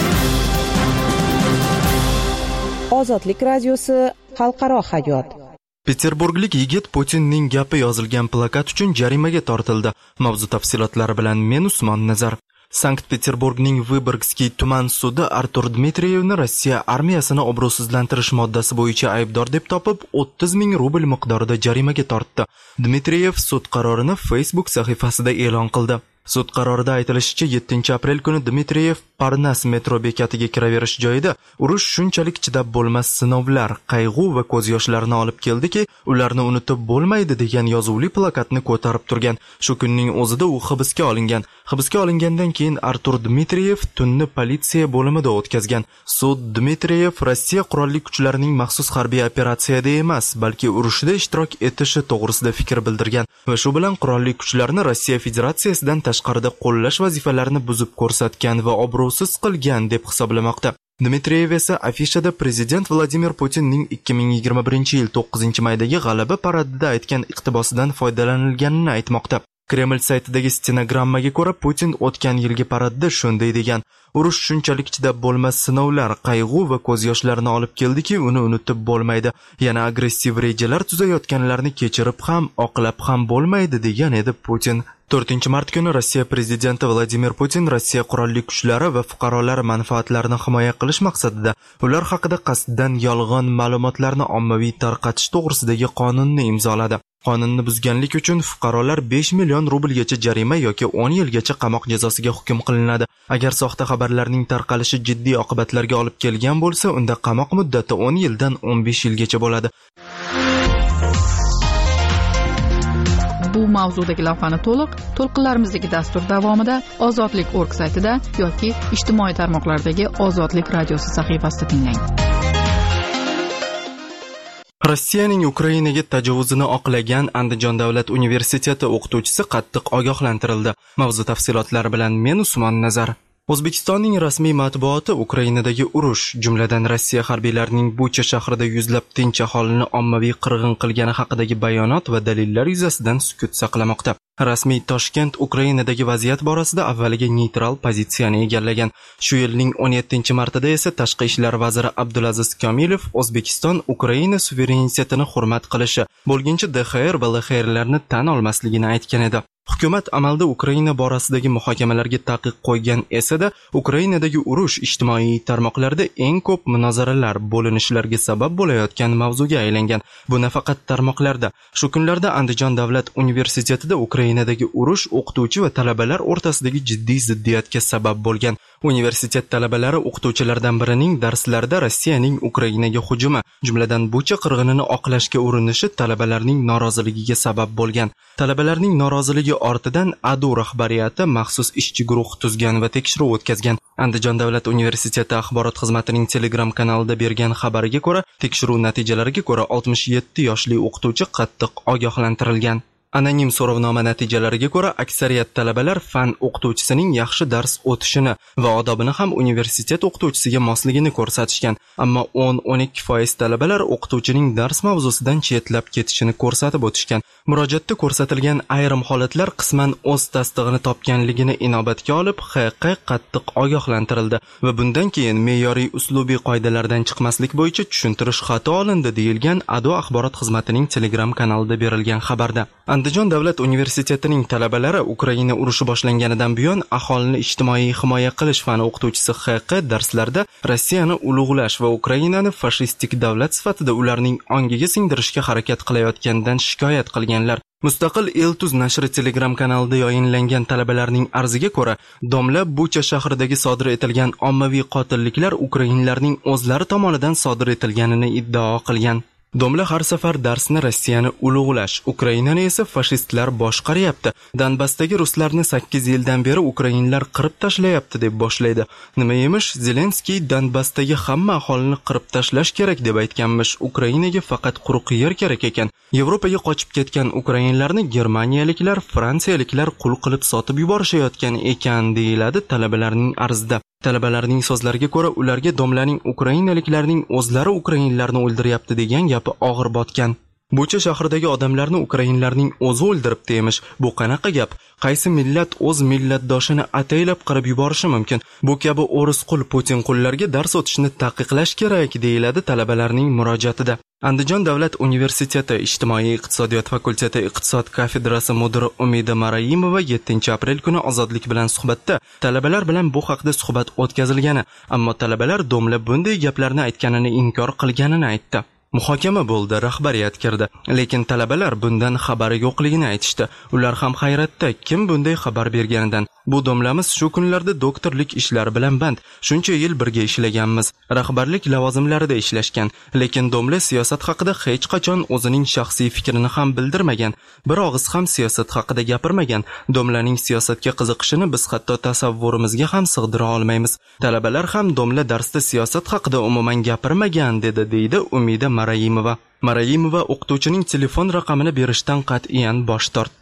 Ozodlik radiosi xalqaro hayot. Peterburglik yigit Putinning gapi yozilgan plakat uchun jarimaga tortildi. Mavzu tafsilotlari bilan men Usmon Nazar. Sankt-Peterburgning Vyborgskiy tuman sudi Artur Dmitriyevni Rossiya armiyasini obro'sizlantirish moddasi bo'yicha aybdor deb topib 30.000 rubl miqdorida jarimaga tortdi. Dmitriyev sud qarorini Facebook sahifasida e'lon qildi. Sud qarorida aytilishicha 7-aprel kuni Dmitriyev Parnas metro bekatiga kiraverish joyida urush shunchalik chidab bo'lmas sinovlar, qayg'u va ko'z yoshlarini olib keldiki, ularni unutib bo'lmaydi degan yozuvli plakatni ko'tarib turgan. Shu kunning o'zida u hibsga olingan. Hibsga olingandan keyin Artur Dmitriyev tunni politsiya bo'limida o'tkazgan. Sud Dmitriyev Rossiya qurolli kuchlarining maxsus harbiy operatsiyada emas, balki urushda ishtirok etishi to'g'risida fikr bildirgan va shu bilan qurolli kuchlarni Rossiya Federatsiyasidan tashqarida qo'llash vazifalarini buzib ko'rsatgan va obro'siz qilgan deb hisoblamoqda. Dmitriyev esa afishada prezident Vladimir Putinning 2021-yil 9-maydagi g'alaba paradida aytgan iqtibosidan foydalanilganini aytmoqda. Kreml saytidagi stenogrammaga ko'ra Putin o'tgan yilgi paradda shunday degan: "Urush shunchalik chidab bo'lmas sinovlar, qayg'u va ko'z yoshlarni olib keldiki, uni unutib bo'lmaydi. Yana agressiv rejalar tuzayotganlarni kechirib ham, oqlab ham bo'lmaydi", degan edi Putin. 4-mart kuni Rossiya prezidenti Vladimir Putin Rossiya qurolli kuchlari va fuqarolar manfaatlarini himoya qilish maqsadida ular haqida qasddan yolg'on ma'lumotlarni ommaviy tarqatish to'g'risidagi qonunni imzoladi. Qonunni buzganlik uchun fuqarolar 5 million rublgacha jarima yoki 10 yilgacha qamoq jazosiga hukm qilinadi. Agar soxta xabarlarning tarqalishi jiddiy oqibatlarga olib kelgan bo'lsa, unda qamoq muddati 10 yildan 15 yilgacha bo'ladi. Bu mavzudagi lavhani to'lqinlarimizdagi dastur davomida ozodlik.org saytida yoki ijtimoiy tarmoqlardagi Ozodlik radiosi sahifasida tinglang. Rossiyaning Ukrainaga tajovuzini oqlagan Andijon davlat universiteti o'qituvchisi qattiq ogohlantirildi. Mavzu tafsilotlari bilan men Usmon Nazar. O'zbekistonning rasmiy matbuoti Ukrainadagi urush, jumladan Rossiya harbiylarining Bucha shahrida yuzlab tinch aholini ommaviy qirg'in qilgani haqidagi bayonot va dalillar yuzasidan sukut saqlamoqda. Rasmiy Toshkent Ukrainadagi vaziyat borasida avvaliga neytral pozitsiyani egallagan. Shu yilning 17-martida esa Tashqi ishlar vaziri Abdulaziz Komilov O'zbekiston Ukraina suverenitetini hurmat qilishi, bo'lgancha DXR va LXRlarni tan olmasligini aytgan edi. Hukumat amalda Ukraina borasidagi muhokamalarga taqiq qo'ygan esa-da, Ukrainadagi urush ijtimoiy tarmoqlarda eng ko'p munozaralar, bo'linishlarga sabab bo'layotgan mavzuga aylangan. Bu nafaqat tarmoqlarda. Shu kunlarda Andijon davlat universitetida Ukrainadagi urush o'qituvchi va talabalar o'rtasidagi jiddiy ziddiyatga sabab bo'lgan. Universitet talabalari o'qituvchilardan birining darslarida Rossiyaning Ukrainaga hujumi, jumladan Bucha qirg'inini oqlashga urinishi talabalarning noroziligiga sabab bo'lgan. Talabalarning noroziligi ortidan ADU rahbariyati maxsus ishchi guruh tuzgan va tekshiruv o'tkazgan. Andijon davlat universiteti axborot xizmatining Telegram kanalida bergan xabariga ko'ra, tekshiruv natijalariga ko'ra 67 yoshli o'qituvchi qattiq ogohlantirilgan. Anonim so'rovnoma natijalariga ko'ra, aksariyat talabalar fan o'qituvchisining yaxshi dars o'tishini va odobini ham universitet o'qituvchisiga mosligini ko'rsatishgan. Ammo 10-12% talabalar o'qituvchining dars mavzusidan chetlab ketishini ko'rsatib o'tishgan. Murojaatda ko'rsatilgan ayrim holatlar qisman o'z tasdig'ini topganligini inobatga olib, HQ qattiq ogohlantirildi va bundan keyin me'yoriy uslubiy qoidalardan chiqmaslik bo'yicha tushuntirish xati olindi, deyilgan ADO axborot xizmatining Telegram kanalida berilgan xabarda. Andijon davlat universitetining talabalari Ukraina urushi boshlanganidan buyon aholini ijtimoiy himoya qilish fani o'qituvchisi HQ darslarda Rossiyani ulug'lash va Ukrainani fashistik davlat sifatida ularning ongiga singdirishga harakat qilayotganidan shikoyat qilganlar. Mustaqil Eltuz nashri Telegram kanalida yayinlangan talabalarning arziga ko'ra, domla Bucha shahridagi sodir etilgan ommaviy qotilliklar ukrainlarning o'zlari tomonidan sodir etilganini iddao qilgan. Domla har safar darsni Rossiyani ulug'lash, Ukrainani esa fashistlar boshqaryapti. Donbassdagi ruslarni 8 yildan beri ukrainlar qirib tashlayapti deb boshlaydi. Nima emish, Zelenskiy Donbassdagi hamma aholini qirib tashlash kerak deb aytganmish. Ukrainaga faqat quruq yer kerak ekan. Yevropaga qochib ketgan ukrainlarni germaniyaliklar, fransiyaliklar qul qilib sotib yuborishayotgan ekan, deyiladi talabalarning arzida. Talabalarning so'zlariga ko'ra, ularga domlaning ukrainaliklarning o'zlari ukrainlarni o'ldiryapti degan gapi og'ir botgan. Bucha shahridagi odamlarni ukrainlarning o'zi o'ldiribdi emish. Bu qanaqa gap? Qaysi millat o'z millatdoshini ataylab qirib yuborishi mumkin? Bu kabi o'ris qul Putin qullarga dars o'tishni taqiqlash kerak, deyiladi talabalarning murojaatida. Andijon davlat universiteti ijtimoiy iqtisodiyot fakulteti iqtisod kafedrasi mudiri Umida Marayimova 7-aprel kuni Ozodlik bilan suhbatda talabalar bilan bu haqda suhbat o'tkazilgani, ammo talabalar domla bunday gaplarni aytganini inkor qilganini aytdi. Muhokama bo'ldi, rahbariyat kirdi, lekin talabalar bundan xabari yo'qligini aytishdi. Ular ham hayratda, kim bunday xabar berganidan. Bu domlamiz shu kunlarda doktorlik ishlari bilan band. Shuncha yil birga ishlaganmiz, rahbarlik lavozimlarida ishlashgan, lekin domla siyosat haqida hech qachon o'zining shaxsiy fikrini ham bildirmagan. Bir og'iz ham siyosat haqida gapirmagan. Domlaning siyosatga qiziqishini biz hatto tasavvurimizga ham sig'dira olmaymiz. Talabalar ham domla darsda siyosat haqida umuman gapirmagan, deydi Umida Marayimova. Marayimova o'qituvchining telefon raqamini berishdan qat'iyan bosh tortdi.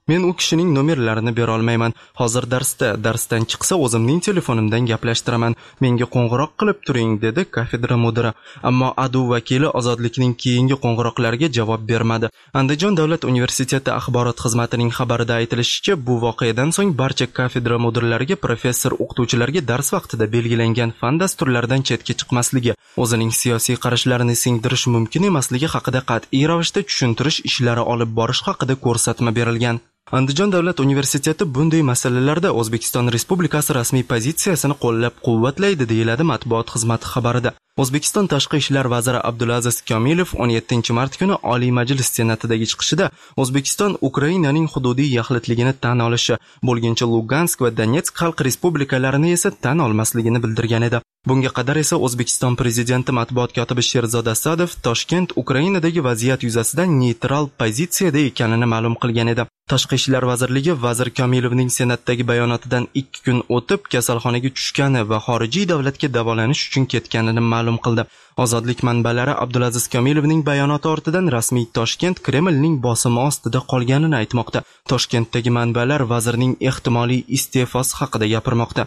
Men u kishining nomerlarini bera olmayman. Hozir darsdan chiqsa o'zimning telefonimdan gaplashtiraman. Menga qo'ng'iroq qilib turing, dedi kafedra mudiri. Ammo ADU vakili ozodlikning keyingi qo'ng'iroqlariga javob bermadi. Andijon davlat universiteti axborot xizmatining xabarida aytilishicha, bu voqeadan so'ng barcha kafedra mudirlariga professor o'qituvchilarga dars vaqtida belgilangan fan dasturlaridan chetga chiqmasligi, o'zining siyosiy qarashlarini singdirish mumkin emasligi haqida qat'iy ravishda tushuntirish ishlari olib borish haqida ko'rsatma berilgan. Andijon davlat universiteti bunday masalalarda O'zbekiston Respublikasi rasmiy pozitsiyasini qo'llab-quvvatlaydi, deyiladi matbuot xizmati xabarida. O'zbekiston Tashqi ishlar vaziri Abdulaziz Komilov 17-mart kuni Oliy Majlis Senatidagi chiqishida O'zbekiston Ukrainaning hududiy yaxlitligini tan olishi, bo'lgancha Lugansk va Donetsk xalq respublikalarini esa tan olmasligini bildirgan edi. Bunga qadar esa O'zbekiston prezidenti matbuot kotibi Sherzod Asadov Toshkent Ukrainadagi vaziyat yuzasidan neytral pozitsiyada ekanini ma'lum qilgan edi. Tashqi ishlar vazirligi vazir Komilovning Senatdagi bayonotidan 2 kun o'tib kasalxonaga tushgani va xorijiy davlatga davolanish uchun ketganini ma'lum qildi. Ozodlik manbalari Abdulaziz Komilovning bayonoti ortidan rasmiy Toshkent Kremlning bosimi ostida qolganini aytmoqda. Toshkentdagi manbalar vazirning ehtimoliy iste'fosi haqida gapirmoqda.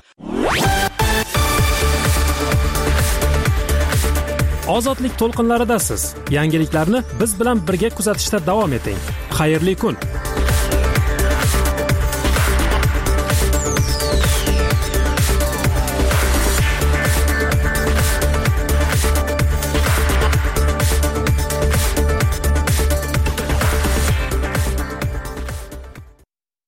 Ozodlik to'lqinlaridasiz. Yangiliklarni biz bilan birga kuzatishda davom eting. Xayrli kun.